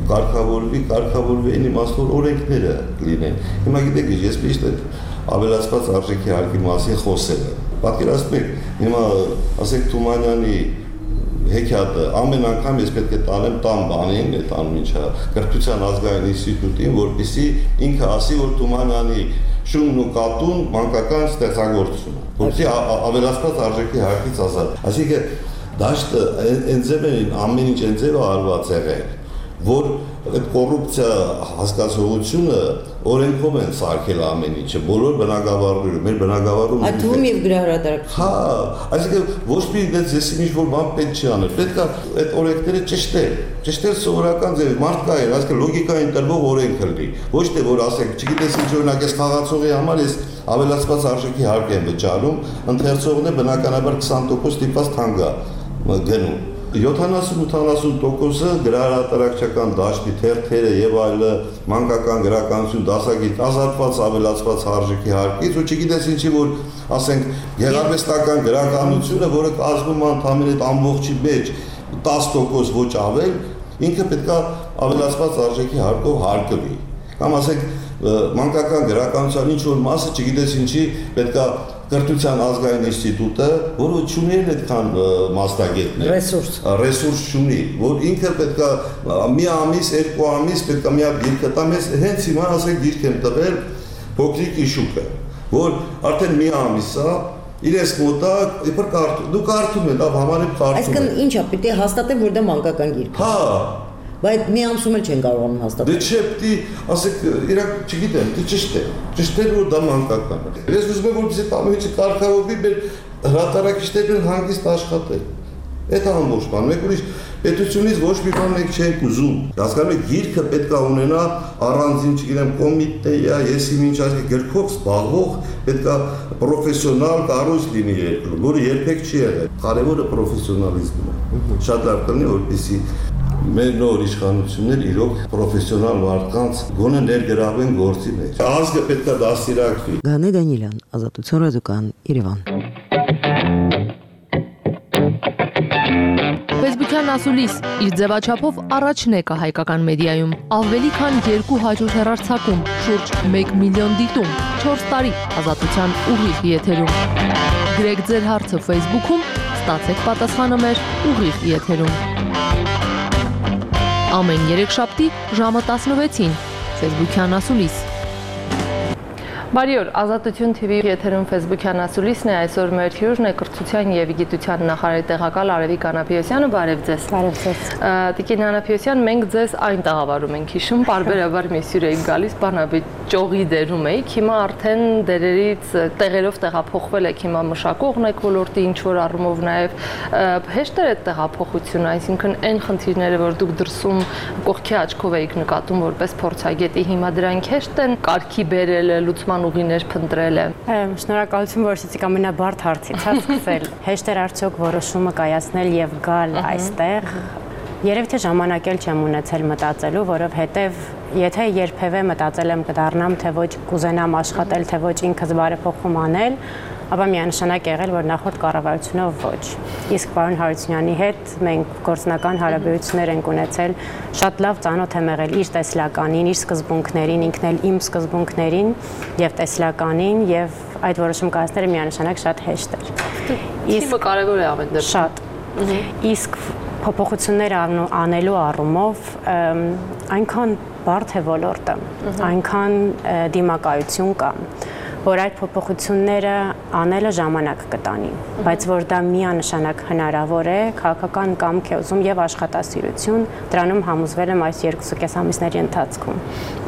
կարգավորվի այն իմաստով օրենքները լինեն։ Հիմա գիտեք, ես միշտ ավելացված արժեքի հարկի մասին խոսել եմ։ Պատկերացնում եք, հիմա ասենք Թումանյանի հեքիաթը ամեն անգամ ես պետք է տանեմ տան բանին, այդ անունիչա Կրթության ազգային ինստիտուտին, որպեսզի ինքը ասի, որ Թումանյանի շունն ու կատուն մանկական ստեղծագործություն է, որպեսզի ավելացված արժեքի հարկից ազատ։ Այսինքն դաշտը ընձևերին ամեն ինչ ընձևը արված եղել, որ այդ կոռուպցիա հասկացողությունը օրենքով են սարքել ամեն ինչը, բոլոր բնակավարներում, մեր բնակավարում։ Այդ թվում եւ գրահրատարակություն։ Հա, այսինքն ոչ մի դες ինչ որ բան պետք չի անել, պետք է այդ օրենքները ճշտել սովորական ձևով, մարդկային, այսինքն լոգիկային տրվող օրենք լինի։ Ոչ թե որ ասենք, չգիտես ինչ օրինակ ես խաղացողի համար ես ավելացված արժեքի հարկ եմ վճարում, ընթերցողն է բնականաբար 20% ստիպված թանկ է գնում։ 70-80%-ը գրահրատարակչական դաշտի թերթերը եւ այլը մանկական գրականություն դասագիր ազատված ավելացված արժեքի հարկից ու չգիտես ինչի որ ասենք գեղարվեստական գրականությունը, որը կազմում է ընդհանրապես այդ ամբողջի մեջ 10% ոչ ավել, ինքը պետքա ավելացված արժեքի հարկով հարկվի։ Կամ ասենք մանկական գրականության ինչ որ մասը չգիտես ինչի պետքա Կրթության ազգային ինստիտուտը, որը չունի այդքան մասնագետներ, ռեսուրս չունի, որ ինքը պետքա մի ամիս, երկու ամիս պետքա մի հատ գիրք տա, մեզ հենց հիմա ասենք գիրք եմ տվել փոքրիկ իշուկը, որ արդեն մի ամիս է, իրենց մոտ է, իբր դու կարդում ես, լավ համարի կարդում ես։ Այսինքն ի՞նչ է, պիտի հաստատեմ, որ դա մանկական գիրք է։ Հա, բայց մի ամսում էլ չեն կարողանում հաստատել։ Դե չէ, պիտի ասեք, իրակ չգիտեմ, դե ճիշտ է, որ դա մանկական է։ Ես ուզում եմ որպեսզի ամենը կարգավորվի, մեր հրատարակիչներն հանգիստ աշխատել։ Այդ ամբողջ բան, մեկ ուրիշ պետությունից ոչ մի բան մենք չենք ուզում։ Հասկանում եք, գիրքը պետք է ունենա առանձին, չգիտեմ, կոմիտեա, եսի ինչ ասի գրքով զբաղվող, պետք է պրոֆեսիոնալ կառույց լինի երկրում, որը երբեք չի եղել։ Կարևորը պրոֆեսիոնալիզմն է։ Շատ լավ կլինի, որպեսզի մեր նոր իշխանություններ իրոք պրոֆեսիոնալ մարդկանց գոնե ներգրավեն գործի մեջ։ Ազգը պետք է դաստիարակվի։ Գանե Դանիելյան, Ազատություն ռադիոկայան, Երևան։ Facebook-յան ասուլիս իր ձևաչափով առաջն է հայկական մեդիայում, ավելի քան 200 հեռարձակում, շուրջ 1 միլիոն դիտում, 4 տարի Ազատության ուղիղ եթերում։ Գրեք ձեր հարցը Facebook-ում, ստացեք պատասխանը մեր ուղիղ եթերում։ Ամեն երեքշաբթի ժամը 16-ին Facebook-յան ասուլիս։ Բարի օր, Ազատություն TV եթերում Facebook-յան ասուլիսն է, այսօր մեր հյուրն է կրթության եւ գիտության նախարարի տեղակալ Արևիկ Անապիոսյանը, բարև ձեզ։ Բարև ձեզ։ Տիկին Անապիոսյան, մենք ձեզ այն տաղավարում ենք հիշում, բարբերաբար մի հյուր էիք գալիս, բանավեճ ճողի դերում էիք, հիմա արդեն դերերից տեղերով տեղափոխվել եք, հիմա մշակողն եք ոլորտի ինչ որ առումով նաեւ հեշտ է տեղափոխությունը, այսինքն այն խնդիրները, որ դուք դրսում կողքի աչքով էիք նկատում որպես փորձագետի, հիմա դրանք հեշտ են կարգի բերել, լուծման ուղիներ փնտրել։ Շնորհակալություն, որ ասեցիք ամենաբարդ հարցից սկսել։ Հեշտ էր արդյոք որոշումը կայացնել եւ գալ այստեղ։ Երևի թե ժամանակ էլ չեմ ունեցել մտածելու, որովհետեւ եթե երբևէ մտածել եմ կդառնամ, թե ոչ կուզենամ աշխատել, թե ոչ ինքս բարեփոխում անել, ապա միանշանակ եղել, որ նախորդ կառավարությունով ոչ։ Իսկ պարոն Հարությունյանի հետ մենք գործնական հարաբերություններ ենք ունեցել, շատ լավ ծանոթ եմ եղել իր տեսլականին, իր սկզբունքներին, ինքն էլ իմ սկզբունքներին եւ տեսլականին եւ այդ որոշում կայացնելը միանշանակ շատ հեշտ էր։ Իսկ կարևոր է ամեն դեպքում։ Շատ։ Իսկ փոփոխություններ անելու առումով այնքան բարդ է ոլորտը, այնքան դիմակայություն կա, որ այդ փոփոխությունները անելը ժամանակ կտանի, բայց որ դա միանշանակ հնարավոր է, քաղաքական կամք է ուզում եւ աշխատասիրություն, դրանում համոզվել եմ այս 2.5 ամիսների ընթացքում։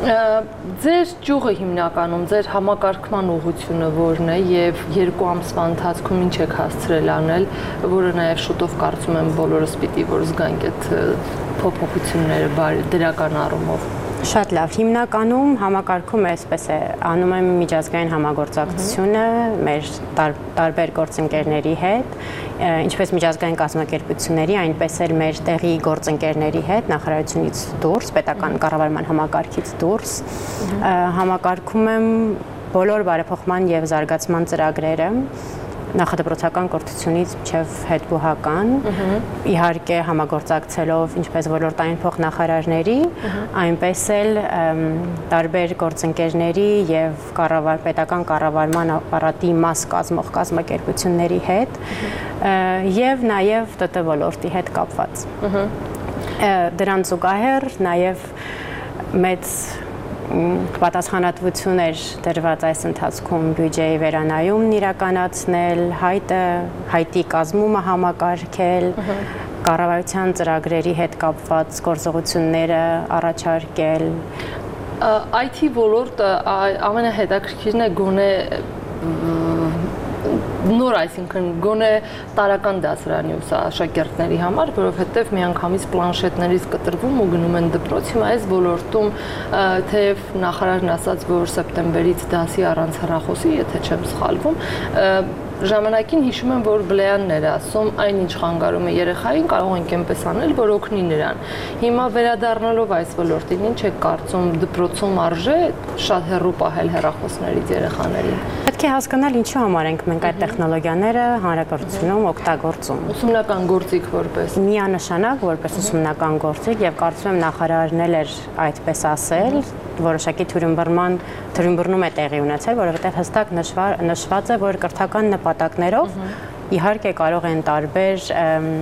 Ձեր ճյուղը հիմնականում ձեր համակարգման ուղղությունը որն է եւ 2 ամսվա ընթացքում ինչ եք հասցրել անել, որը նաեւ շուտով կարծում եմ բոլորս պիտի որ զգանք այդ փոփոխությունները դրական առումով։ Շատ լավ, հիմնականում համակարգում այսպես է, անում եմ միջազգային համագործակցությունը մեր տարբեր գործընկերների հետ, ինչպես միջազգային կազմակերպությունների, այնպես էլ մեր տեղի գործընկերների հետ, նախարարությունից դուրս, պետական կառավարման համակարգից դուրս, համակարգում եմ բոլոր բարեփոխման եւ զարգացման ծրագրերը, նախադպրոցական կրթությունից մինչև հետբուհական, իհարկե համագործակցելով ինչպես ոլորտային փոխնախարարների, այնպես էլ տարբեր գործընկերների եւ պետական կառավարման ապարատի մաս կազմող կազմակերպությունների հետ եւ նաեւ ՏՏ ոլորտի հետ կապված։ Դրան զուգահեռ նաեւ մեծ պատասխանատվություն էր դրված այս ընթացքում բյուջեի վերանայումն իրականացնել, հայտի կազմումը համակարգել, կառավարության ծրագրերի հետ կապված գործողությունները առաջարկել։ IT ոլորտը ամենահետաքրքիրն է գոնե նոր, այսինքն գոնե տարական դասարանի ուսանողների համար, որովհետև միանգամից պլանշետներից կտրվում ու գնում են դպրոց, հիմա այս ոլորտում թեև նախարարն ասաց, որ սեպտեմբերից դասի առանց հեռախոսի, եթե չեմ սխալվում, ժամանակին հիշում եմ, որ Բլեյանն էր ասում, այնինչ խանգարում է երեխային, կարող ենք այնպես անել, որ օգնի նրան։ Հիմա վերադառնալով այս ոլորտին, ինչ եք կարծում, դպրոցում արժե շատ հեռու պահել հեռախոսներից երեխաներին։ Պետք է հասկանալ ինչու համար ենք մենք այդ տեխնոլոգիաները հանրապետությունում օգտագործում։ Ուսումնական գործիք որպես։ Միանշանակ որպես ուսումնական գործիք եւ կարծում եմ նախարարն էլ այդպես ասել, որոշակի թյուրիմբռնում է տեղի ունեցել, որովհետև հստակ նշված է, որ կրթական նպատակներով իհարկե կարող են տարբեր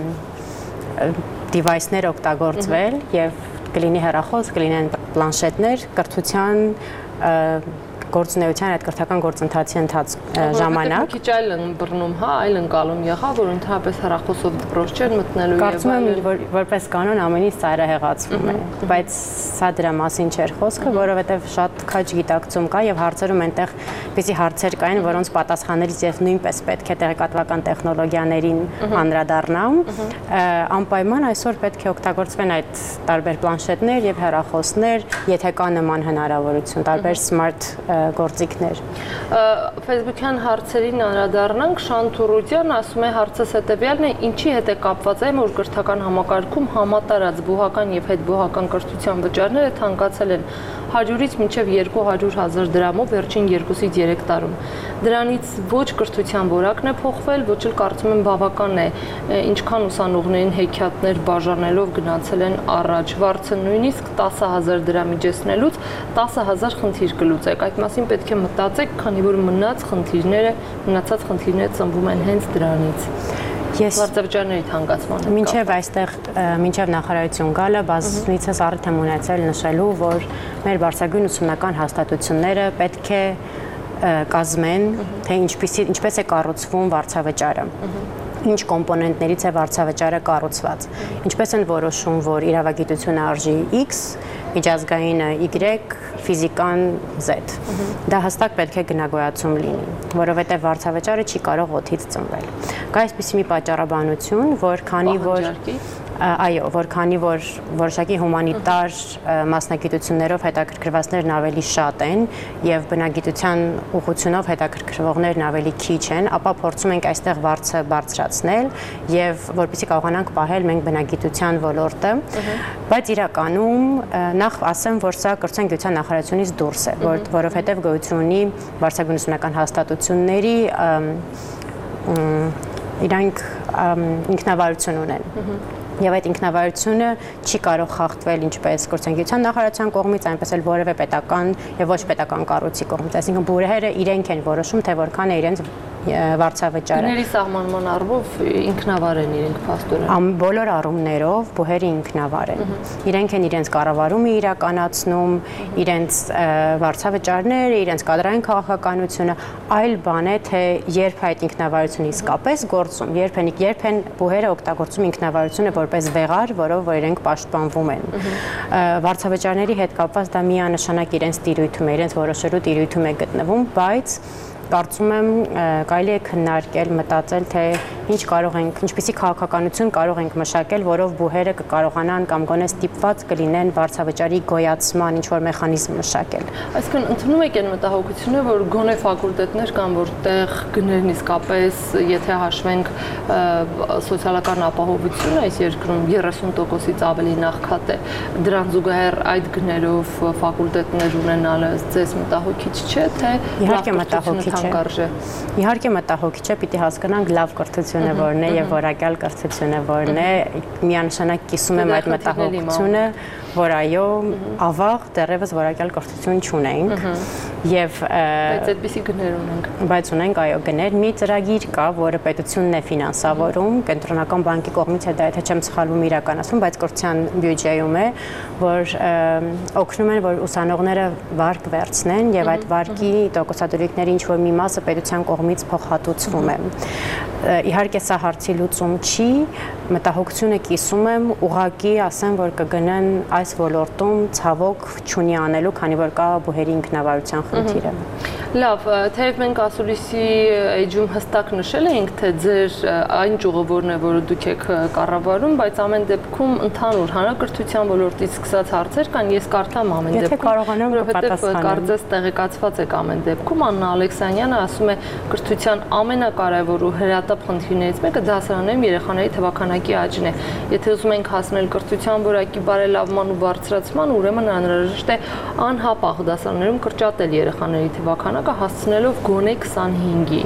դիվայսներ օգտագործվել եւ կլինի հեռախոս, կլինեն պլանշետներ, կրթության գործունեության այդ կրթական գործընթացի ժամանակ։ Քիչ այլ բռնում, այլ ընկալում եղավ, որ ընդհանրապես հեռախոսով դպրոց չեն մտնելու եւ կարծում եմ որպես կանոն ամեն ինչ ծայրահեղացվում է, բայց սա դրա մասին չէր խոսքը, որովհետեւ շատ քաջ գիտակցում կա եւ հարցերում այնտեղ պիտի հարցեր կային, որոնց պատասխաններից եւ նույնպես պետք է տեղեկատվական տեխնոլոգիաներին անդրադառնամ։ Անպայման այսօր պետք է օգտագործվեն այդ տարբեր պլանշետներ եւ հեռախոսներ, եթե կա նման հնարավորություն, տարբեր smart գործիքներ։ Facebook-յան հարցերին անդրադառնանք, Շանթուրուտյան ասում է հարցս հետևյալն է, ինչի հետ է կապված այն, որ կրթական համակարգում համատարած բուհական եւ հետբուհական կրթության վճարները թանկացել են 100-ից մինչև 200,000 դրամով վերջին 2-ից 3 տարում։ Դրանից ոչ կրթության որակն է փոխվել, ոչ էլ կարծում եմ բավական է, ինչքան ուսանողներին հեքիաթներ բաժանելով գնացել են առաջ, վարձը նույնիսկ 10,000 դրամ իջեցնելուց 10,000 խնդիր կլուծեք։ Այդ մասին պետք է մտածեք, քանի որ մնացած խնդիրները ծնվում են հենց դրանից։ վարձավճարների թանկացմանը։ Մինչև այստեղ, մինչև նախարարություն գալը բազմիցս առիթ եմ ունեցել նշելու, որ մեր բարձրագույն ուսումնական հաստատությունները պետք է կազմեն, թե ինչպես է կառուցվում վարձավճարը։ Ինչ կոմպոնենտներից է վարձավճարը կառուցված։ Ինչպես են որոշում, որ իրավագիտությունը արժի X, միջազգայինը Y, ֆիզիկան Z։ Դա հստակ պետք է գնագոյացում լինի, որովհետև վարձավճարը չի կարող օդից ծնվել։ Կա այսպիսի մի պատճառաբանություն, որ քանի որ որոշակի հումանիտար մասնագիտություններով հետաքրքրվածներն ավելի շատ են եւ բնագիտության ուղղությունով հետաքրքրվողներն ավելի քիչ են, ապա փորձում ենք այստեղ վարձը բարձրացնել եւ որպեսզի կարողանանք պահել մենք բնագիտության ոլորտը, բայց իրականում նախ ասեմ, որ սա կրթության գիտության նախարարությունից դուրս է, որովհետեւ գոյություն ունի բարձրագույն ուսումնական հաստատությունների իրանք ինքնավարություն ունեն։ Եվ այդ ինքնավարությունը չի կարող խախտվել ինչպես կրթության գիտության նախարարության կողմից, այնպես էլ որևէ պետական եւ ոչ պետական կառույցի կողմից։ Այսինքն բուրհերը իրենք են որոշում, թե որքան է իրենց վարձավճարը։ Գների սահմանման առումով ինքնավար են իրենք փաստորեն։ Բոլոր առումներով բուհերը ինքնավար են։ Իրենք են իրենց կառավարումը իրականացնում, իրենց վարձավճարները, իրենց կադրային քաղաքականությունը, այլ բան է, թե երբ այդ ինքնավարությունը իսկապես գործում, երբ են բուհերը օգտագործում ինքնավարությունը որպես վեղար, որով որ իրենք պաշտպանվում են։ Վարձավճարների հետ կապված դա միանշանակ իրենց տիրույթում է, իրենց որոշելու տիրույթում է գտնվում, բայց կարծում եմ կարելի է քննարկել, մտածել, թե ինչպիսի քաղաքականություն կարող ենք մշակել, որով բուհերը կկարողանան կամ գոնե ստիպված կլինեն վարձավճարի գոյացման ինչ-որ մեխանիզմ մշակել։ Այսինքն ընդունում եք այն մտահոգությունը, որ գոնե ֆակուլտետներ կան, որտեղ գներն իսկապես, եթե հաշվենք սոցիալական ապահովությունը այս երկրում 30%-ից ավելի նախքատ է, դրան զուգահեռ այդ գներով ֆակուլտետներ ունենալը ձեզ մտահոգիչ չէ, թե իհարկե մտահոգիչ Իհարկե մտահոգիչ է, պիտի հասկանանք լավ կրթությունը որն է եւ որակյալ կրթությունը որն է, միանշանակ կիսում եմ այդ մտահոգությունը, որ այո, ավաղ դեռևս որակյալ կրթություն չունենք եւ բայց այդպիսի գներ ունենք։ Բայց ունենք այո գներ, մի ծրագիր կա, որը պետությունն է ֆինանսավորում, կենտրոնական բանկի կողմից է դա, եթե չեմ սխալվում, իրականացում, բայց կրթության բյուջեում է, որ օգնում են, որ ուսանողները վարկ վերցնեն եւ այդ վարկի տոկոսադրույքների ինչ որ մի մասը պետության կողմից փոխհատուցվում է։ Իհարկե սա հարցի լուծում չի, մտահոգությունը կիսում եմ, ուղղակի ասեմ, որ կգնան այս ոլորտում ցավոք չունի անելու, քանի որ կա բուհերի ինքնավարության խնդիրը։ Լավ, թեև մենք ասուլիսի էջում հստակ նշել էինք, թե ձեր այն ճյուղը է, որը դուք եք կառավարում, բայց ամեն դեպքում ընդհանուր հանրակրթության ոլորտից սկսած հարցեր կան, ես կարդամ ամեն դեպքում, որովհետև կարծես տեղեկացված եք ամեն դեպքում, Աննա Ալեքսանյանը ասում է կրթության ամենակարևոր ու հրատապ խնդիրներից մեկը դասարաններում երեխաների թվաքանակի աճն է։ Եթե ուզում ենք հասնել կրթության որակի բարելավման ու բարձրացման, ուրեմն անհրաժեշտ է անհապաղ դասարաններում կրճատել երեխաների թվաքանակը հասցնելով գոնե 25-ի։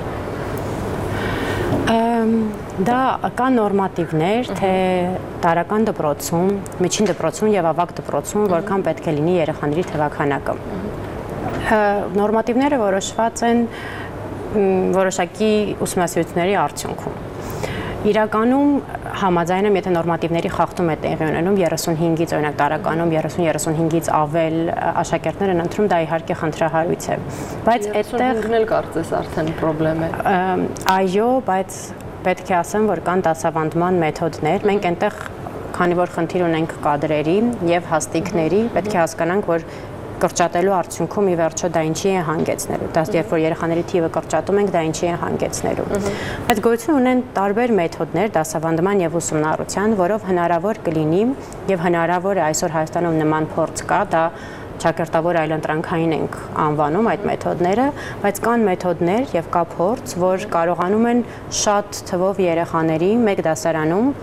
Դա կա նորմատիվներ, թե տարական դպրոցում, միջին դպրոցում եւ ավագ դպրոցում որքան պետք է լինի երեխաների թվաքանակը։ Նորմատիվները որոշված են որոշակի ուսումնասիրությունների արդյունքում։ Իրականում համաձայն եմ, եթե նորմատիվների խախտում է տեղի ունենում 35-ից օրինակ տարեկանում 30-35-ից ավել աշակերտներ են ընտրում, դա իհարկե խնդրահարույց է։ Բայց այդտեղ էլ կարծես արդեն խնդրեմ է։ Այո, բայց պետք է ասեմ, որ կան դասավանդման մեթոդներ։ Մենք այնտեղ, քանի որ խնդիր ունենք կադրերի եւ հաստիկների, պետք է հասկանանք, որ կրճատելու արդյունքում ի վերջո դա ինչի է հանգեցնելու։ Դա երբ որ երեխաների թիվը կրճատում ենք, դա ինչի է հանգեցնելու։ Բայց գոյություն ունեն տարբեր մեթոդներ դասավանդման եւ ուսումնառության, որով հնարավոր կլինի եւ հնարավոր է այսօր Հայաստանում նման փորձ կա, դա ճակերտավոր այլընտրանքային ենք անվանում այդ մեթոդները, բայց կան մեթոդներ եւ կա փորձ, որ կարողանում են շատ թվով երեխաների մեկ դասարանում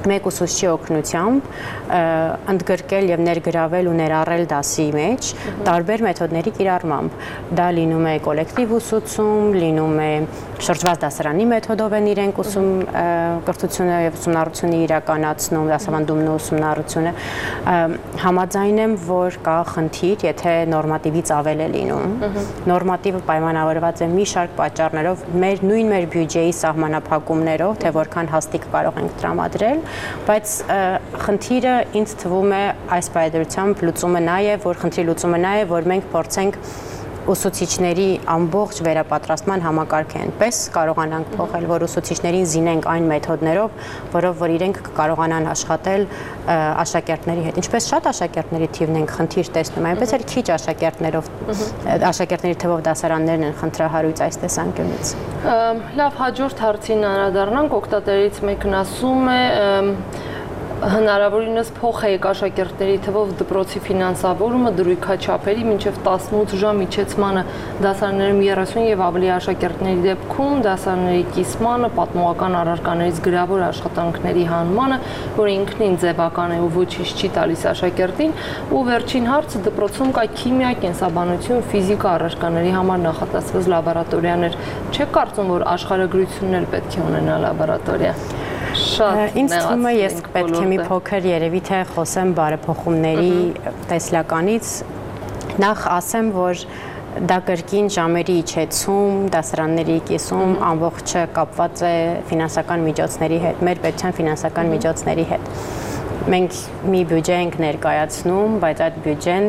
մեկ ուսուցչի օգնությամբ ընդգրկել եւ ներգրավել ու ներառել դասի մեջ տարբեր մեթոդների կիրառմամբ։ Դա լինում է կոլեկտիվ ուսուցում, լինում է շրջված դասարանի մեթոդով են իրենք ուսում կրթությունը եւ ուսումնառությունը իրականացնում, դասավանդումն ու ուսումնառությունը։ Համաձայն եմ, որ կա խնդիր, եթե նորմատիվից ավել է լինում։ Նորմատիվը պայմանավորված է մի շարք պատճառներով, մեր բյուջեի սահմանափակումներով, թե որքան հաստիկ կարող ենք տրամադրել, բայց խնդիրը ինձ թվում է այս պայմանությամբ լուծումը նա է, որ խնդրի լուծումը նա է, որ մենք փորձենք ուսուցիչների ամբողջ վերապատրաստման համակարգը այնպես կարողանանք փոխել, որ ուսուցիչներին զինենք այն մեթոդներով, որով որ իրենք կարողանան աշխատել աշակերտների հետ։ Ինչպես շատ աշակերտների թիվն ենք խնդիր տեսնում, այնպես էլ քիչ աշակերտների թվով դասարաններն են խնդրահարույց այս տեսանկյունից։ Լավ, հաջորդ հարցին անդրադառնանք, օգտատերից մեկն ասում է հնարավորինս փոխեք աշակերտների թվով դպրոցի ֆինանսավորումը դրույքաչափերի մինչև 18 ժամ իջեցմանը, դասարաններում 30 եւ ավելի աշակերտների դեպքում դասարանների կիսմանը, պատմողական առարկաներից գրավոր աշխատանքների հանմանը, որը ինքնին ձևական է ու ոչինչ չի տալիս աշակերտին, ու վերջին հարցը դպրոցում կա քիմիա, կենսաբանություն, ֆիզիկա առարկաների համար նախատեսված լաբորատորիաներ։ Չեք կարծում, որ աշխարհագրությունն էլ պետք է ունենա լաբորատորիա։ Ինձ թվում է ես պետք է մի փոքր երևի թե խոսեմ բարեփոխումների տեսլականից, նախ ասեմ, որ դա կրկին ժամերի իջեցում, դասարանների կիսում ամբողջը կապված է ֆինանսական միջոցների հետ, մեր պետության ֆինանսական միջոցների հետ։ Մենք մի բյուջե ենք ներկայացնում, բայց այդ բյուջեն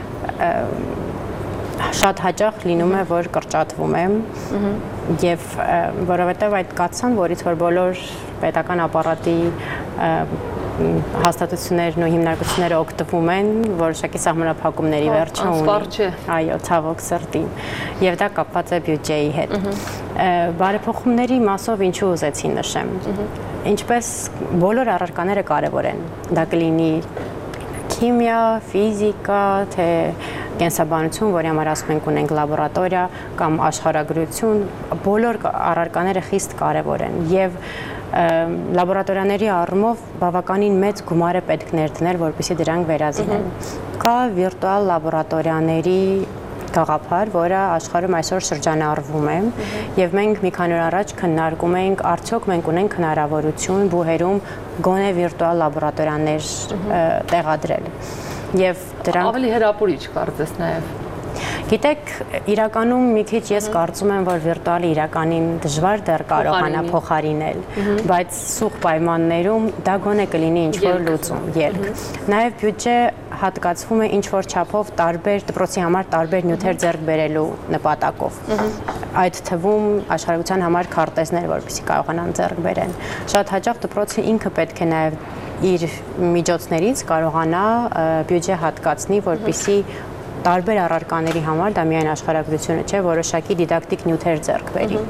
շատ հաճախ լինում է, որ կրճատվում է եւ որովհետեւ այդ կացան, որից որ բոլոր պետական ապարատի հաստատություններն ու հիմնարկությունները օգտվում են, որոշակի սահմանափակումների վերջը ունի։ Այո, ցավոք սրտի։ Եվ դա կապված է բյուջեի հետ։ Բարեփոխումների մասով ինչու ուզեցի նշեմ։ Ինչպես բոլոր առարկաները կարևոր են։ Դա կլինի քիմիա, ֆիզիկա, թե կենսաբանություն, որի համար ասում ենք ունենք լաբորատորիա կամ աշխարհագրություն, բոլոր առարկաները խիստ կարևոր են եւ լաբորատորիաների առումով բավականին մեծ գումար է պետք ներդնել, որպեսզի դրանք վերազինեն։ Կա վիրտուալ լաբորատորիաների գաղափար, որը աշխարհում այսօր շրջանառվում է եւ մենք մի քանի օր առաջ քննարկում էինք, արդյոք մենք ունենք հնարավորություն բուհերում գոնե վիրտուալ լաբորատորիաներ տեղադրել։ Եվ դրանք ավելի հրապուրիչ կարծես նաեւ։ Գիտեք, իրականում մի քիչ ես կարծում եմ, որ վիրտուալը իրականին դժվար դեռ կարողանա փոխարինել, բայց սուղ պայմաններում դա գոնե կլինի ինչ-որ լուծում, ելք։ Նաև բյուջե հատկացվում է ինչ-որ չափով տարբեր դպրոցի համար տարբեր նյութեր ձեռք բերելու նպատակով։ Այդ թվում աշխարհագրության համար քարտեզներ, որպեսզի կարողանան ձեռք բերեն։ Շատ հաճախ դպրոցը ինքը պետք է նաև իր միջոցներից կարողանա բյուջե հատկացնի, որպեսզի տարբեր առարկաների համար դա միայն աշխարհագրությունը չէ, որոշակի դիդակտիկ նյութեր ձեռք բերի։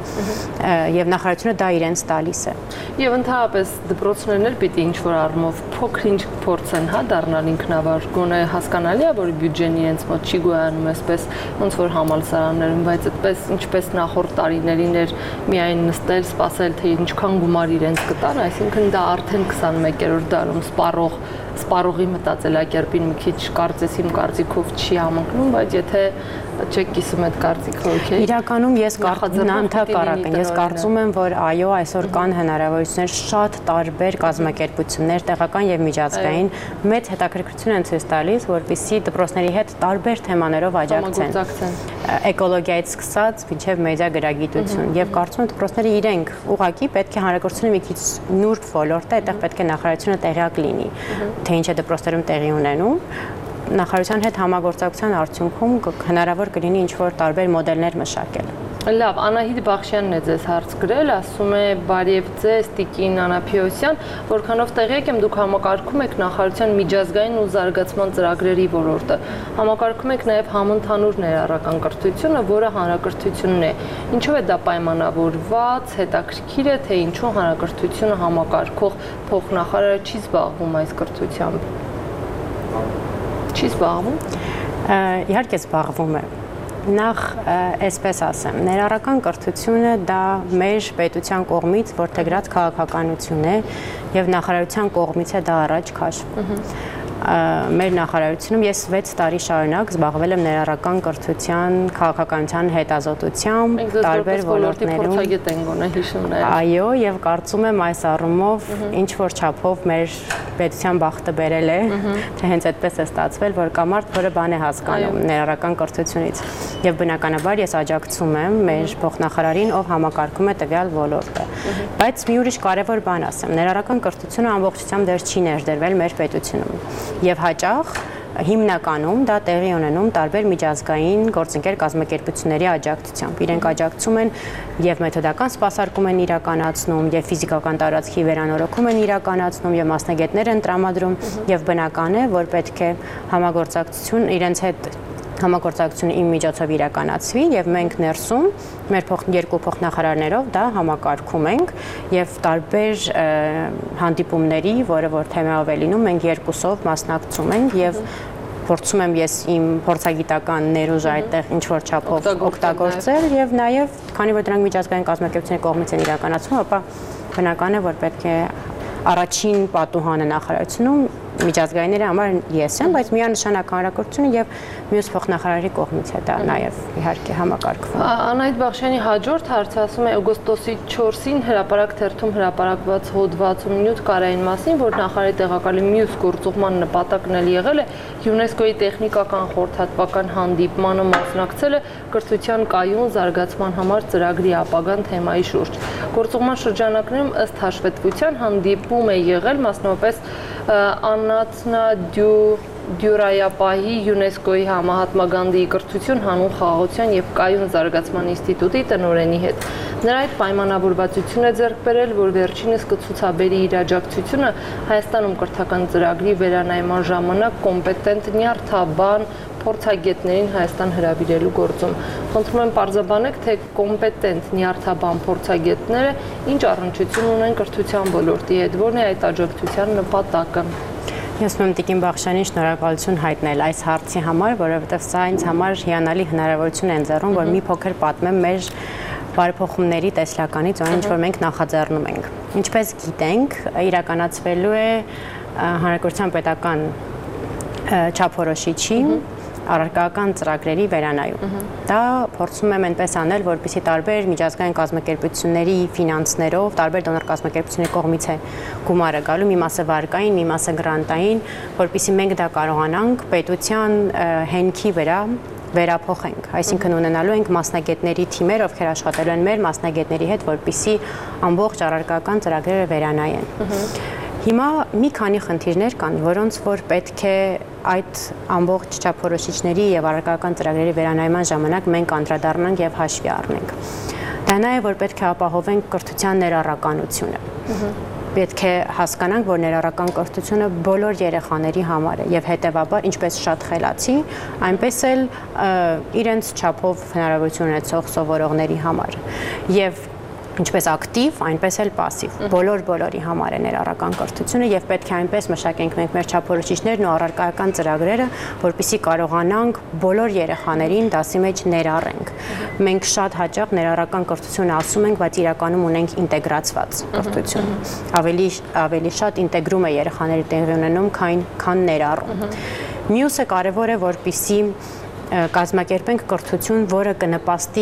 Եվ նախարարությունը դա իրենց տալիս է։ Եվ ընդհանրապես դպրոցներն էլ պիտի ինչ-որ առումով փոքր-ինչ փորձեն, հա, դառնալ ինքնավար, գոնե հասկանալի է, որ բյուջեն իրենց մոտ չի գոյանում այսպես, ոնց որ համալսարաններում, բայց այդպես ինչպես նախորդ տարիներին էր միայն նստել, սպասել, թե ինչքան գումար իրենց կտան, այսինքն դա արդեն 21-րդ դարում սպառողի մտածելակերպին մի քիչ կարծեսիմ կարծիքով չի համընկնում, բայց եթե չեք կիսում այդ կարծիքը, օքեյ։ Իրականում ես ընդհակառակն, ես կարծում եմ, որ այո, այսօր կան հնարավորություններ շատ տարբեր կազմակերպություններ, տեղական եւ միջազգային, մեծ հետաքրքրություն են ցույց տալիս, որպեսզի դպրոցների հետ տարբեր թեմաներով աջակցեն։ Էկոլոգիայից սկսած մինչև մեդիա գրագիտություն, եւ կարծում եմ դպրոցները իրենք ուղղակի պետք է հանրակրթությունը մի քիչ նուրբ ոլորտ է, այդտեղ պետք է նախարարությունը տեղյակ լինի, թե ինչ է դպրոցներում տեղի ունենում։ Նախարարության հետ համագործակցության արդյունքում հնարավոր կլինի ինչ-որ տարբեր մոդելներ մշակել։ Լավ, Անահիտ Բախշյանն է ձեզ հարց գրել, ասում է բարև ձեզ Տիկին Անապիոսյան, որքանով տեղյակ եմ, դուք համակարգում եք նախարարության միջազգային ու զարգացման ծրագրերի ոլորտը։ Համակարգում եք նաև համընդհանուր ներառական կրթությունը, որը հանրակրթությունն է։ Ինչով է դա պայմանավորված, հետաքրքիր է, թե ինչու հանրակրթությունը համակարգող փոխնախարարը չի զբաղվում այս կրթությամբ։ Չի զբաղվում։ Իհարկե զբաղվում է։ Նախ այսպես ասեմ, ներառական կրթությունը դա մեր պետության կողմից որդեգրած քաղաքականություն է եւ նախարարության կողմից է դա առաջ քաշվում։ Մեր նախարարությունում ես 6 տարի շարունակ զբաղվել եմ ներառական կրթության, քաղաքականության հետազոտությամբ, տարբեր ոլորտներում։ Փորձագետ են գոնե հիշում նաև։ Այո, եւ կարծում եմ այս առումով ինչ որ չափով մեր պետության բախտը բերել է, թե հենց այդպես է ստացվել, որ կա մարդ, որը բան է հասկանում ներառական կրթությունից։ Եվ բնականաբար ես աջակցում եմ մեր փոխնախարարին, ով համակարգում է տվյալ ոլորտը։ Բայց մի ուրիշ կարևոր բան ասեմ, ներառական կրթությունը ամբողջությամբ դեռ չի ներդրվել մեր պետությունում։ Եվ հաճախ հիմնականում դա տեղի ունենում տարբեր միջազգային գործընկեր կազմակերպությունների աջակցությամբ։ Իրենք աջակցում են եւ մեթոդական սպասարկում են իրականացնում, եւ ֆիզիկական տարածքի վերանորոգում են իրականացնում, եւ մասնագետներ են տրամադրում, եւ բնական է, որ պետք է համագործակցություն իրենց հետ համագործակցությունը իմ միջոցով իրականացվի եւ մենք ներսում մեր երկու փոխնախարարներով դա համակարգում ենք եւ տարբեր հանդիպումների, որը որ թեմայով է լինում, մենք երկուսով մասնակցում ենք եւ փորձում եմ ես իմ փորձագիտական ներուժը այդտեղ ինչ որ չափով օգտագործել եւ նաեւ քանի որ դրանք միջազգային կազմակերպությունների կողմից են իրականացվում, ապա բնական է որ պետք է առաջին պատուհանը նախարարությունում միջազգայինների համար ես եմ, բայց միանշանակ հանրակրթությունը եւ մյուս փոխնախարարի կողմից է դա նաեւ իհարկե համակարգվում։ Անահիտ Բախշյանի հաջորդ հարցը ասում է օգոստոսի 4-ին հրապարակ թերթում հրապարակված հոդվածում նյութ կարային մասին, որ նախարարի տեղակալի մյուս գործուղման նպատակն էլ եղել է ՅՈՒՆԵՍԿՕ-ի տեխնիկական խորհրդատվական հանդիպմանը մասնակցելը կրթության կայուն զարգացման համար ծրագրի ապագան թեմայի շուրջ։ Գործուղման շրջանակներում ըստ հաշվետվության հանդիպում է եղել մասնավորապես Աննացնա Դյուրայապահի ՅՈՒՆԵՍԿՕ-ի համահատմա Գանդիի կրթություն, հանուն խաղաղության եւ կայուն զարգացման ինստիտուտի տնօրենի հետ։ Նրա այդ պայմանավորվածություն է ձեռք բերել, որ վերջինս կցուցաբերի իր աջակցությունը Հայաստանում կրթական ծրագրի վերանայման ժամանակ կոմպետենտ նյարդաբան փորձագետներին Հայաստան հրավիրելու գործում։ Խնդրում եմ պարզաբանեք, թե կոմպետենտ նյարդաբան փորձագետները ինչ առնչություն ունեն կրթության ոլորտի հետ, որն է այդ աջակցության նպատակը։ Ես ում Տիկին Բախշյանին շնորհակալություն հայտնել այս հարցի համար, որովհետև սա ինձ համար հիանալի հնարավորություն է ընձեռում, որ մի փոքր պատմեմ մեր բարեփոխումների տեսլականից, այն ինչ որ մենք նախաձեռնում ենք։ Ինչպես գիտենք, իրականացվելու է հանրակրթության պետական չափորոշիչի առարկական ծրագրերի վերանայում։ Դա փորձում եմ այնպես անել, որպեսզի տարբեր միջազգային կազմակերպությունների ֆինանսներով, տարբեր դոնոր կազմակերպությունների կողմից է գումարը գալու, մի մասը վարկային, մի մասը գրանտային, որպեսզի մենք դա կարողանանք պետության հենքի վրա վերափոխենք, այսինքն ունենալու ենք մասնագետների թիմեր, ովքեր աշխատելու են մեր մասնագետների հետ, որպեսզի ամբողջ առարկական ծրագրերը վերանայեն։ Հիմա մի քանի խնդիրներ կան, որոնց որ պետք է այդ ամբողջ չափորոշիչների եւ առարկական ծրագրերի վերանայման ժամանակ մենք անդրադառնանք եւ հաշվի առնենք։ Դա նաեւ որ պետք է ապահովենք կրթության ներառականությունը։ Պետք է հասկանանք, որ ներառական կրթությունը բոլոր երեխաների համար է եւ հետեւաբար ինչպես շատ խելացի, այնպես էլ իրենց չափով հնարավորություն ունեցող սովորողների համար։ Եվ ինչպես ակտիվ, այնպես էլ пассив։ Բոլորի համար է ներառական կրթությունը եւ պետք է այնպես մշակենք մենք մեր չափորոշիչներն ու առարկայական ծրագրերը, որպեսզի կարողանանք բոլոր երեխաներին դասի մեջ ներառենք։ Մենք շատ հաճախ ներառական կրթություն ասում ենք, բայց իրականում ունենք ինտեգրացված կրթություն։ Ավելի շատ ինտեգրում է երեխաների տեղի ունենում, քան ներառում։ Մյուսը կարևոր է, որպեսզի կազմակերպենք կրթություն, որը կնպաստի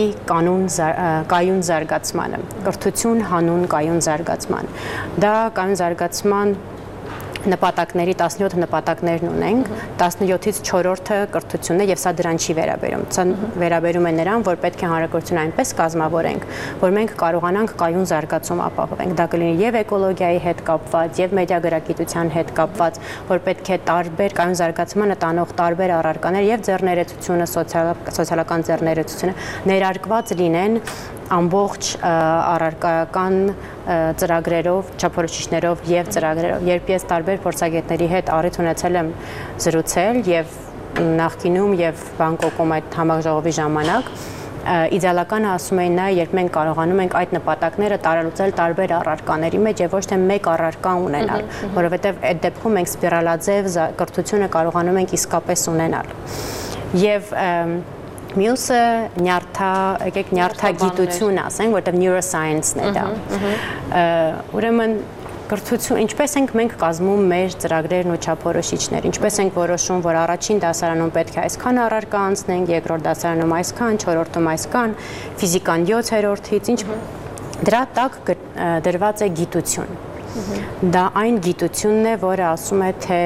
կայուն զարգացմանը, կրթություն հանուն կայուն զարգացման։ Դա կայուն զարգացման նպատակների 17 նպատակներն ունենք, 17-ից 4-ը կրթությունն է եւ սա դրան չի վերաբերում։ Սա վերաբերում է նրան, որ պետք է հանրակրթությունը այնպես կազմավորենք, որ մենք կարողանանք կայուն զարգացում ապահովենք։ Դա կլինի եւ էկոլոգիայի հետ կապված, եւ մեդիագրագիտության հետ կապված, որ պետք է տարբեր կայուն զարգացմանը տանող տարբեր առարկաներ եւ ձեռներեցությունը, սոցիալական ձեռներեցությունը ներարկված լինեն ամբողջ առարկայական ծրագրերով, չափորոշիչներով եւ ծրագրերով։ Երբ ես տարբեր փորձագետների հետ առիթ ունեցել եմ զրուցել եւ նախկինում եւ Բանգկոկում այդ համաժողովի ժամանակ, իդեալականը ասում էին նա, երբ մենք կարողանում ենք այդ նպատակները տարելուծել տարբեր առարկաների մեջ եւ ոչ թե մեկ առարկա ունենալ, որովհետեւ այդ դեպքում մենք սպիրալաձև կրթությունը կարողանում ենք իսկապես ունենալ։ Եվ Մյուսը նյարդագիտություն ասենք, որտեղ neuroscience-ն է դա։ Ուրեմն կրթություն, ինչպես ենք մենք կազմում մեր ծրագրերն ու չափորոշիչներ, ինչպես ենք որոշում, որ առաջին դասարանում պետք է այսքան առարկա անցնենք, երկրորդ դասարանում այսքան, չորրորդում այսքան, ֆիզիկան 7-րդից, դրա տակ դրված է գիտություն։ Դա այն գիտությունն է, որը ասում է, թե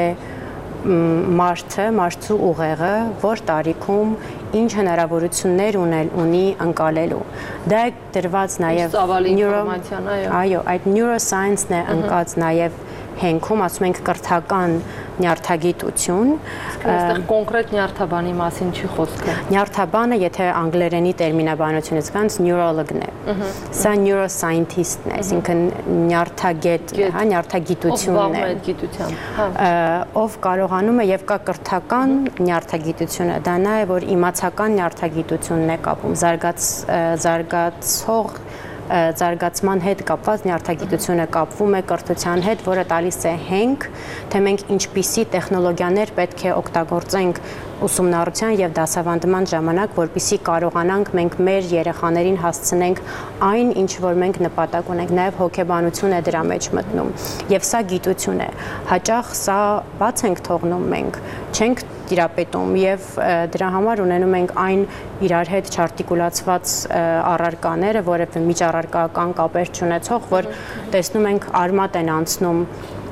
մարդու ուղեղը, որ տարիքում ինչ հնարավորություններ ունի ընկալելու։ Դա է դրված նաև այդ neuroscience-ն է ընկած նաև հենքում, ասում ենք կրթական նյարդագիտություն։ Այստեղ կոնկրետ նյարդաբանի մասին չի խոսքը։ Նյարդաբանը, եթե անգլերենի տերմինաբանությունից գանց neurolog-ն է։ Սա neuroscientist-ն է, այսինքն նյարդագետ, հա, նյարդագիտությունն է։ Ով կարողանում է եւ կա կրթական նյարդագիտությունը, դա նա է, որ իմացական նյարդագիտությունն է կապում, զարգացման հետ կապված նյարդագիտությունը կապվում է կրթության հետ, որը տալիս է հենք, թե մենք ինչպիսի տեխնոլոգիաներ պետք է օգտագործենք ուսումնառության եւ դասավանդման ժամանակ, որպեսզի կարողանանք մենք մեր երեխաներին հասցնենք այն, ինչ որ մենք նպատակ ունենք, նաեւ հոգեբանություն է դրա մեջ մտնում։ Եվ սա գիտություն է։ Հաճախ սա բաց ենք թողնում մենք, չենք տիրապետում եւ դրա համար ունենում ենք այն իրար հետ չարտիկուլացված առարկաները, որևէ միջառարկական կապեր չունեցող, որ տեսնում ենք արմատ են անցնում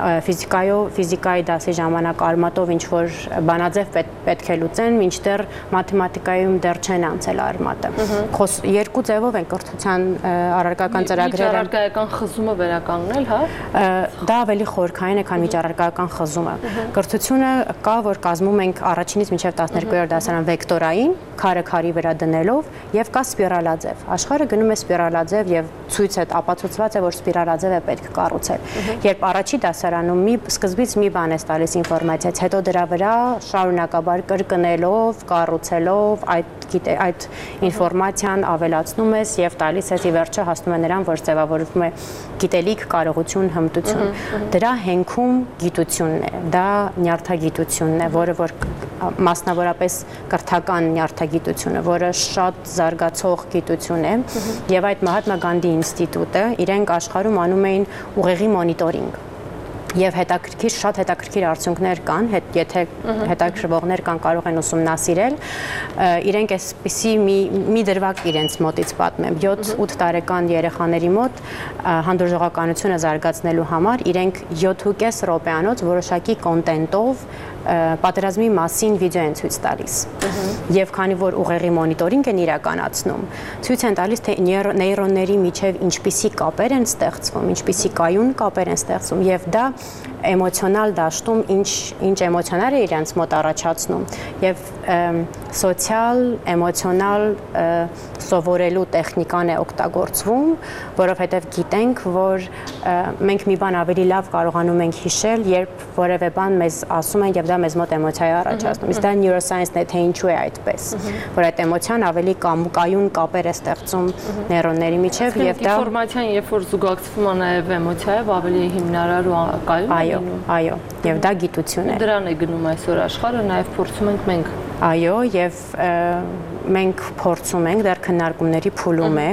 ֆիզիկայի դասի ժամանակ արմատով ինչ որ բանաձև պետք է լուծեն, մինչդեռ մաթեմատիկայում դեռ չեն անցել արմատը։ Երկու ձևով են կրթության առարկական ծրագրերը։ Միջառարկայական խզումը վերականգնել, հա։ Դա ավելի խորքային է, քան միջառարկայական խզումը։ Կրթությունը կա, որ կազմում ենք առաջինից մինչև 12-րդ դասարան վեկտորային, քարը քարի վրա դնելով, եւ կա սպիրալաձև։ Աշխարհը գնում է սպիրալաձև եւ ցույց է ապացուցված է, որ սպիրալաձև է պետք կառուցել։ Երբ առաջի դասարանում սկզբից մի բան է տալիս ինֆորմացիայից, հետո դրա վրա շարունակաբար կրկնելով, կառուցելով այդ ինֆորմացիան ավելացնում ես եւ տալիս ես ի վերջո հասնում է նրան, որ ձևավորվում է գիտելիք, կարողություն, հմտություն։ Դրա հենքում գիտությունն է, դա նյարդագիտությունն է, որը որ մասնավորապես կրթական նյարդագիտությունը, որը շատ զարգացող գիտություն է, եւ այդ Մահատմա Գանդի ինստիտուտը իրենք աշխարհում անում էին ուղեղի մոնիտորինգ։ Եվ շատ հետաքրքիր արդյունքներ կան, եթե հետաքրքրվողներ կան կարող են ուսումնասիրել, իրենք այսպիսի մի դրվագ իրենց մոտից պատմեմ, 7-8 տարեկան երեխաների մոտ հանդուրժողականությունը զարգացնելու համար իրենք 7.5 րոպեանոց որոշակի կոնտենտով պատերազմի մասին վիդեո են ցույց տալիս։ Եվ քանի որ ուղեղի մոնիտորինգ են իրականացնում, ցույց են տալիս, թե նեյրոնների միջև ինչպիսի կապեր են ստեղծվում, ինչպիսի կայուն կապեր են ստեղծվում, եւ դա էմոցիոնալ դաշտում ինչ էմոցիաներ է իրենց մոտ առաջացնում եւ սոցիալ էմոցիոնալ սովորելու տեխնիկան է օգտագործվում, որովհետեւ գիտենք, որ մենք մի բան ավելի լավ կարողանում ենք հիշել, երբ որևէ բան մեզ ասում են եւ դա մեզ մոտ էմոցիա է առաջացնում։ Իսկ դա neuroscience-ն է, թե ինչու է այդպես, որ այդ էմոցիան ավելի կայուն կապեր է ստեղծում նեյրոնների միջև եւ դա ինֆորմացիան երբ որ զուգակցվում է նաեւ էմոցիայով ավելի հիմնարար ու կայուն։ Այո, եւ դա գիտություն է։ Դրան է գնում այսօր աշխարհը, նաեւ փորձում ենք մենք։ Այո, եւ մենք փորձում ենք, դեռ քննարկումների փուլում է,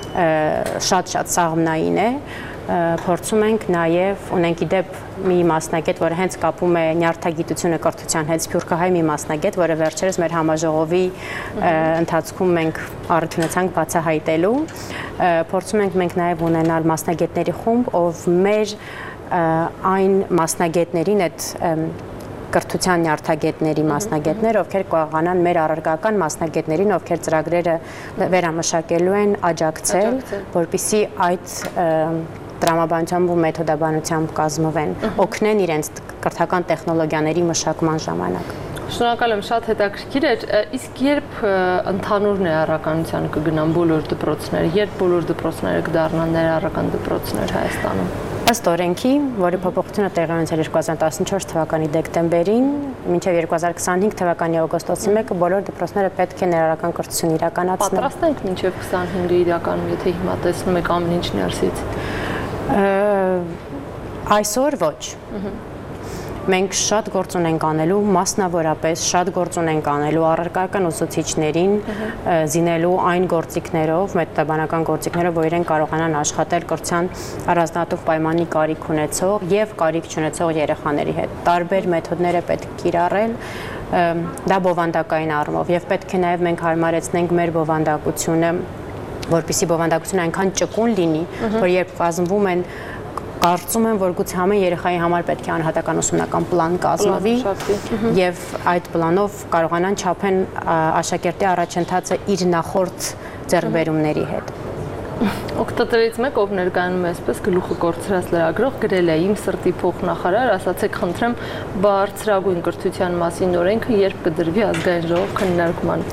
շատ սաղմնային է, փորձում ենք նաև ունենք իդեպ մի մասնագետ, որը հենց կապում է նյարդագիտությունը կրթության հետ, սփյուռքահայ մի մասնագետ, որը վերջերս մեր համաժողովի ընթացքում մենք առնչացանք բացահայտելու, փորձում ենք մենք նաև ունենալ մասնագետների խումբ, ով մեր այն մասնագետներին այդ կրթության նյարդագետների մասնագետներ, ովքեր կարողանան մեր առարկական մասնագետներին, ովքեր ծրագրերը վերամշակելու են, աջակցել, որպեսզի այդ տրամաբանությամբ ու մեթոդաբանությամբ կազմվեն, օգնեն իրենց կրթական տեխնոլոգիաների մշակման ժամանակ։ Շնորհակալ եմ, շատ հետաքրքիր էր, իսկ երբ ընդհանուր ներառականության կգնան բոլոր դպրոցները, երբ բոլոր դպրոցները կդառնան ներառական դպրոցներ Հայաստանում։ Ըստ օրենքի, որի փոփոխությունը տեղի ունեցել 2014 թվականի դեկտեմբերին, մինչև 2025 թվականի օգոստոսի 1-ը բոլոր դպրոցները պետք է ներառական կրթություն իրականացնեն։ Պատրաստ ենք մինչև 25-ը իրականում, եթե հիմա տեսնում եք ամեն ինչ ներսից։ Այսօր ոչ։ մենք շատ գործ ունենք անելու, մասնավորապես շատ գործ ունենք անելու առարկայական ուսուցիչներին զինելու այն գործիքներով, մետաղբանական գործիքներով, որ իրենք կարողանան աշխատել կրթության առանձնահատուկ պայմանի կարիք ունեցող եւ կարիք չունեցող երեխաների հետ։ Տարբեր մեթոդներ է պետք կիրառել, դա բովանդակային առումով եւ պետք է նաեւ մենք հարմարեցնենք մեր բովանդակությունը, որպեսզի բովանդակությունը այնքան ճկուն լինի, որ երբ կազմվում են կարծում եմ, որ գուցե ամեն երեխայի համար պետք է անհատական ուսումնական պլան կազմվի եւ այդ պլանով կարողանան չափեն աշակերտի առաջընթացը իր նախորդ ձեռքբերումների հետ։ Օգտատերից մեկ, ով ներկայանում է այսպես գլուխը կորցրած լրագրող, գրել է իմ սրտի փոխնախարար, ասացեք խնդրեմ բարձրագույն կրթության մասին օրենքը երբ կդրվի ազգային ժողով քննարկման։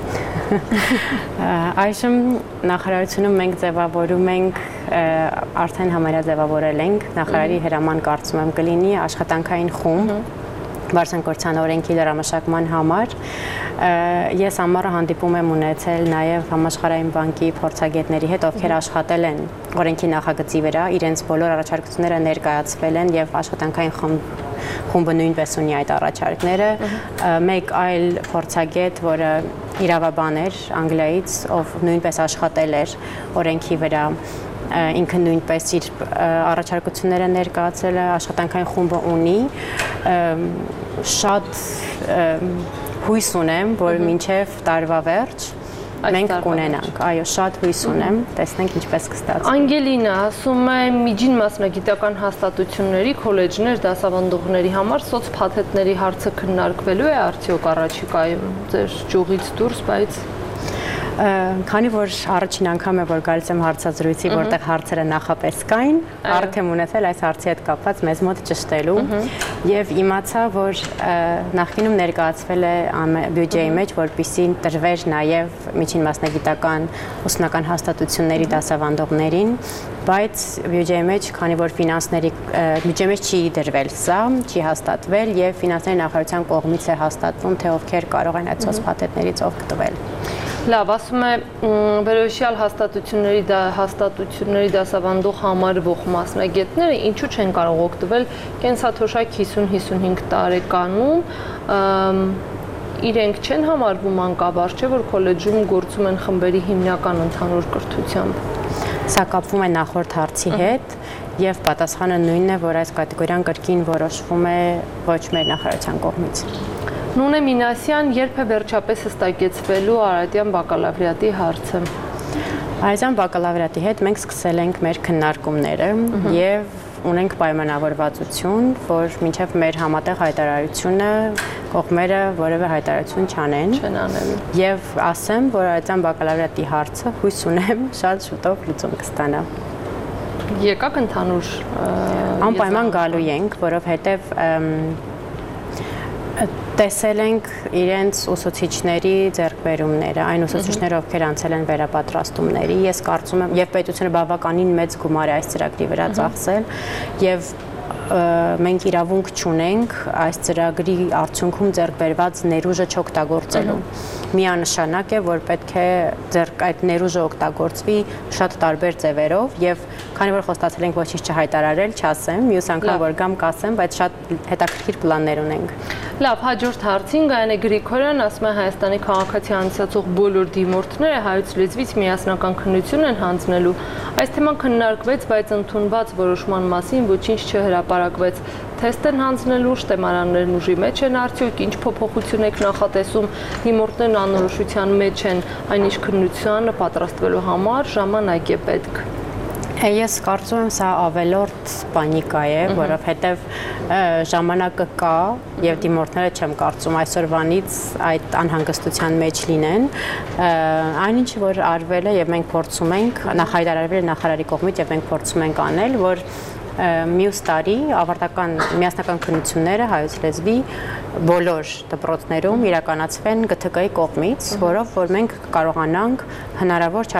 Այժմ նախարարությունում մենք ձևավորում ենք, արդեն համարյա ձևավորել ենք, նախարարի հրաման կարծում եմ կլինի աշխատանքային խումբ Վարչակարգության օրենքի դրամաշակման համար։ Ես ամառը հանդիպում եմ ունեցել նաև Համաշխարհային բանկի փորձագետների հետ, ովքեր աշխատել են օրենքի նախագծի վրա, իրենց բոլոր առաջարկությունները ներկայացվել են եւ աշխատանքային խումբը նույնպես ունի այդ առաջարկները։ Մեկ այլ փորձագետ, որը իրավաբան էր Անգլիայից, ով նույնպես աշխատել էր օրենքի վրա, ինքը նույնպես իր առաջարկությունները ներկայացրել է, աշխատանքային խումբը ունի, շատ հույս ունեմ, որ մինչև տարվա վերջ մենք կունենանք, այո, շատ հույս ունեմ, տեսնենք ինչպես կստացվի։ Անգելինա ասում է միջին մասնագիտական հաստատությունների, քոլեջներ, դասավանդողների համար սոցփաթեթների հարցը քննարկվելու է արդյոք առաջիկայում ձեր ճյուղից դուրս, բայց Քանի որ առաջին անգամ է, որ գալիս եմ հարցազրույցի, որտեղ հարցերը նախապես կային, առիթ եմ ունեցել այս հարցի հետ կապված մեզ մոտ ճշտելու եւ իմացա, որ նախկինում ներկայացվել է բյուջեի մեջ, որպեսզի տրվեր նաեւ միջին մասնագիտական ուսումնական հաստատությունների դասավանդողներին, բայց բյուջեի մեջ, քանի որ բյուջեի մեջ չի դրվել սա, չի հաստատվել եւ ֆինանսների նախարարության կողմից է հաստատվում, թե ովքեր կարող են այդ սոցփաթեթներից օգտվել։ Լավ, ասում է վերոհիշյալ հաստատությունների դասավանդող համարվող մասնագետները ինչու չեն կարող օգտվել կենսաթոշակ 50-55 տարեկանում, իրենք չեն համարվում անկավար, չէ՞ որ քոլեջում գործում են խմբերի հիմնական ընդհանուր կրթությամբ։ Սա կապվում է նախորդ հարցի հետ եւ պատասխանը նույնն է, որ այս կատեգորիան կրկին որոշվում է ոչ մեր նախարարության կողմից։ Նունե Մինասյան, երբ է վերջապես հստակեցվելու Արարատյան բակալավրիատի հարցը։ Արարատյան բակալավրիատի հետ մենք սկսել ենք մեր քննարկումները եւ ունենք պայմանավորվածություն, որ մինչև մեր համատեղ հայտարարությունը կողմերը որևէ հայտարարություն չանեն։ Չեն անելու։ Եվ ասեմ, որ Արարատյան բակալավրիատի հարցը հույս ունեմ շատ շուտով լուծում կստանա։ Եկաք ընդհանուր անպայման գալու ենք, որովհետեւ տեսել ենք իրենց ուսուցիչների ձեռքբերումները, այն ուսուցիչները, ովքեր անցել են վերապատրաստումների, ես կարծում եմ, եւ պետությունը բավականին մեծ գումար է այս ծրագրի վրա ծախսել, եւ մենք իրավունք չունենք այս ծրագրի արդյունքում ձեռքբերված ներուժը չօգտագործելու։ Միանշանակ է, որ պետք է այդ ներուժը օգտագործվի շատ տարբեր ձևերով եւ քանի որ խոստացել ենք ոչինչ չհայտարարել, չասեմ, մյուս անգամ որ գամ կասեմ, բայց շատ հետաքրքիր պլաններ ունենք։ Լավ, հաջորդ հարցին Գայանե Գրիգորյան ասում է Հայաստանի քաղաքացի անցյացող բոլոր դիմորդները հայոց լեզվից միասնական քննություն են հանձնելու։ Այս թեման քննարկվեց, բայց ընդունված որոշման մասին ոչինչ չհրապարակվեց։ Թեստ են հանձնելու, շտեմարաններն ուժի մեջ են արդյոք, ինչ փոփոխություն եք նախատեսում, դիմորդներն անորոշության մեջ են, այնիշ քննությանը պատրաստվելու համար ժամանակ է պետք։ Ես կարծում եմ սա ավելորդ պանիկա է, որովհետև ժամանակը կա եւ դիմորդները չեմ կարծում այսօրվանից այդ անհանգստության մեջ լինեն։ Այնինչ որ արվել է եւ մենք փորձում ենք, հայտարարվել է նախարարի կողմից եւ մենք փորձում ենք անել, որ մյուս տարի ավարտական միասնական քննությունները հայոց լեզվի բոլոր դպրոցներում իրականացվեն ԳԹԿ-ի կողմից, որով որ մենք կարողանանք հնարավոր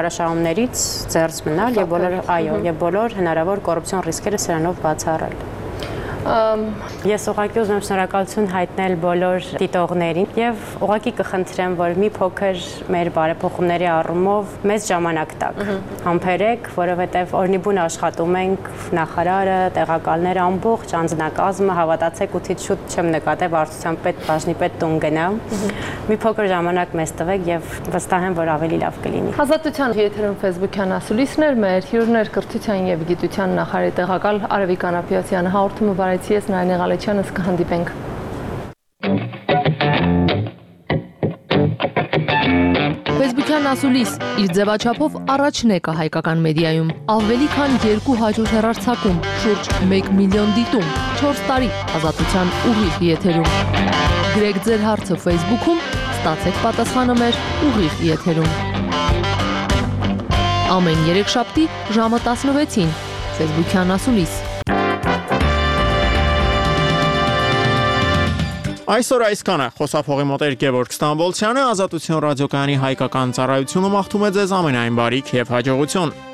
չարաշահումներից զերծ մնալ եւ բոլոր հնարավոր կոռուպցիոն ռիսկերը սրանով բացառել։ Ես ուղղակի ուզում եմ շնորհակալություն հայտնել բոլոր դիտողներին եւ ուղղակի կխնդրեմ, որ մի փոքր մեր բարեփոխումների առումով մեծ ժամանակ տաք։ Համբերեք, որովհետեւ օրնիբուն աշխատում ենք, նախարարը, տեղակալները, ամբողջ անձնակազմը, հավատացեք, ուտից շուտ չեմ նկատել վարչության պետ, բաժնի պետ տուն գնա։ Մի փոքր ժամանակ մեզ տվեք եւ վստահ եմ, որ ավելի լավ կլինի։ Ազատության եթերում Facebook-յան ասուլիսներ, մեր հյուրներ կրթության եւ գիտության նախարարի տեղակալ Արևիկ Անապիասյանը հաղորդումը վարեցի ես Նարինե Ղալեչյանը, կհանդիպենք։ Facebook-յան ասուլիս իր ձևաչափով առաջն է կա հայկական մեդիայում, ավելի քան 200 հեռարձակում, շուրջ 1 միլիոն դիտում, 4 տարի ազատության ուղիղ եթերում։ Գրեք ձեր հարցը Facebook-ում, ստացեք պատասխանը մեր ուղիղ եթերում։ Ամեն երեքշաբթի ժամը 16-ին Facebook-յան ասուլիս։ Այսօր այսքանը, խոսափողի մոտ էր Գևորգ Ստամբոլցյանը, Ազատություն ռադիոկայանի հայկական ծառայությունը մաղթում է ձեզ ամենայն բարիք եւ հաջողություն։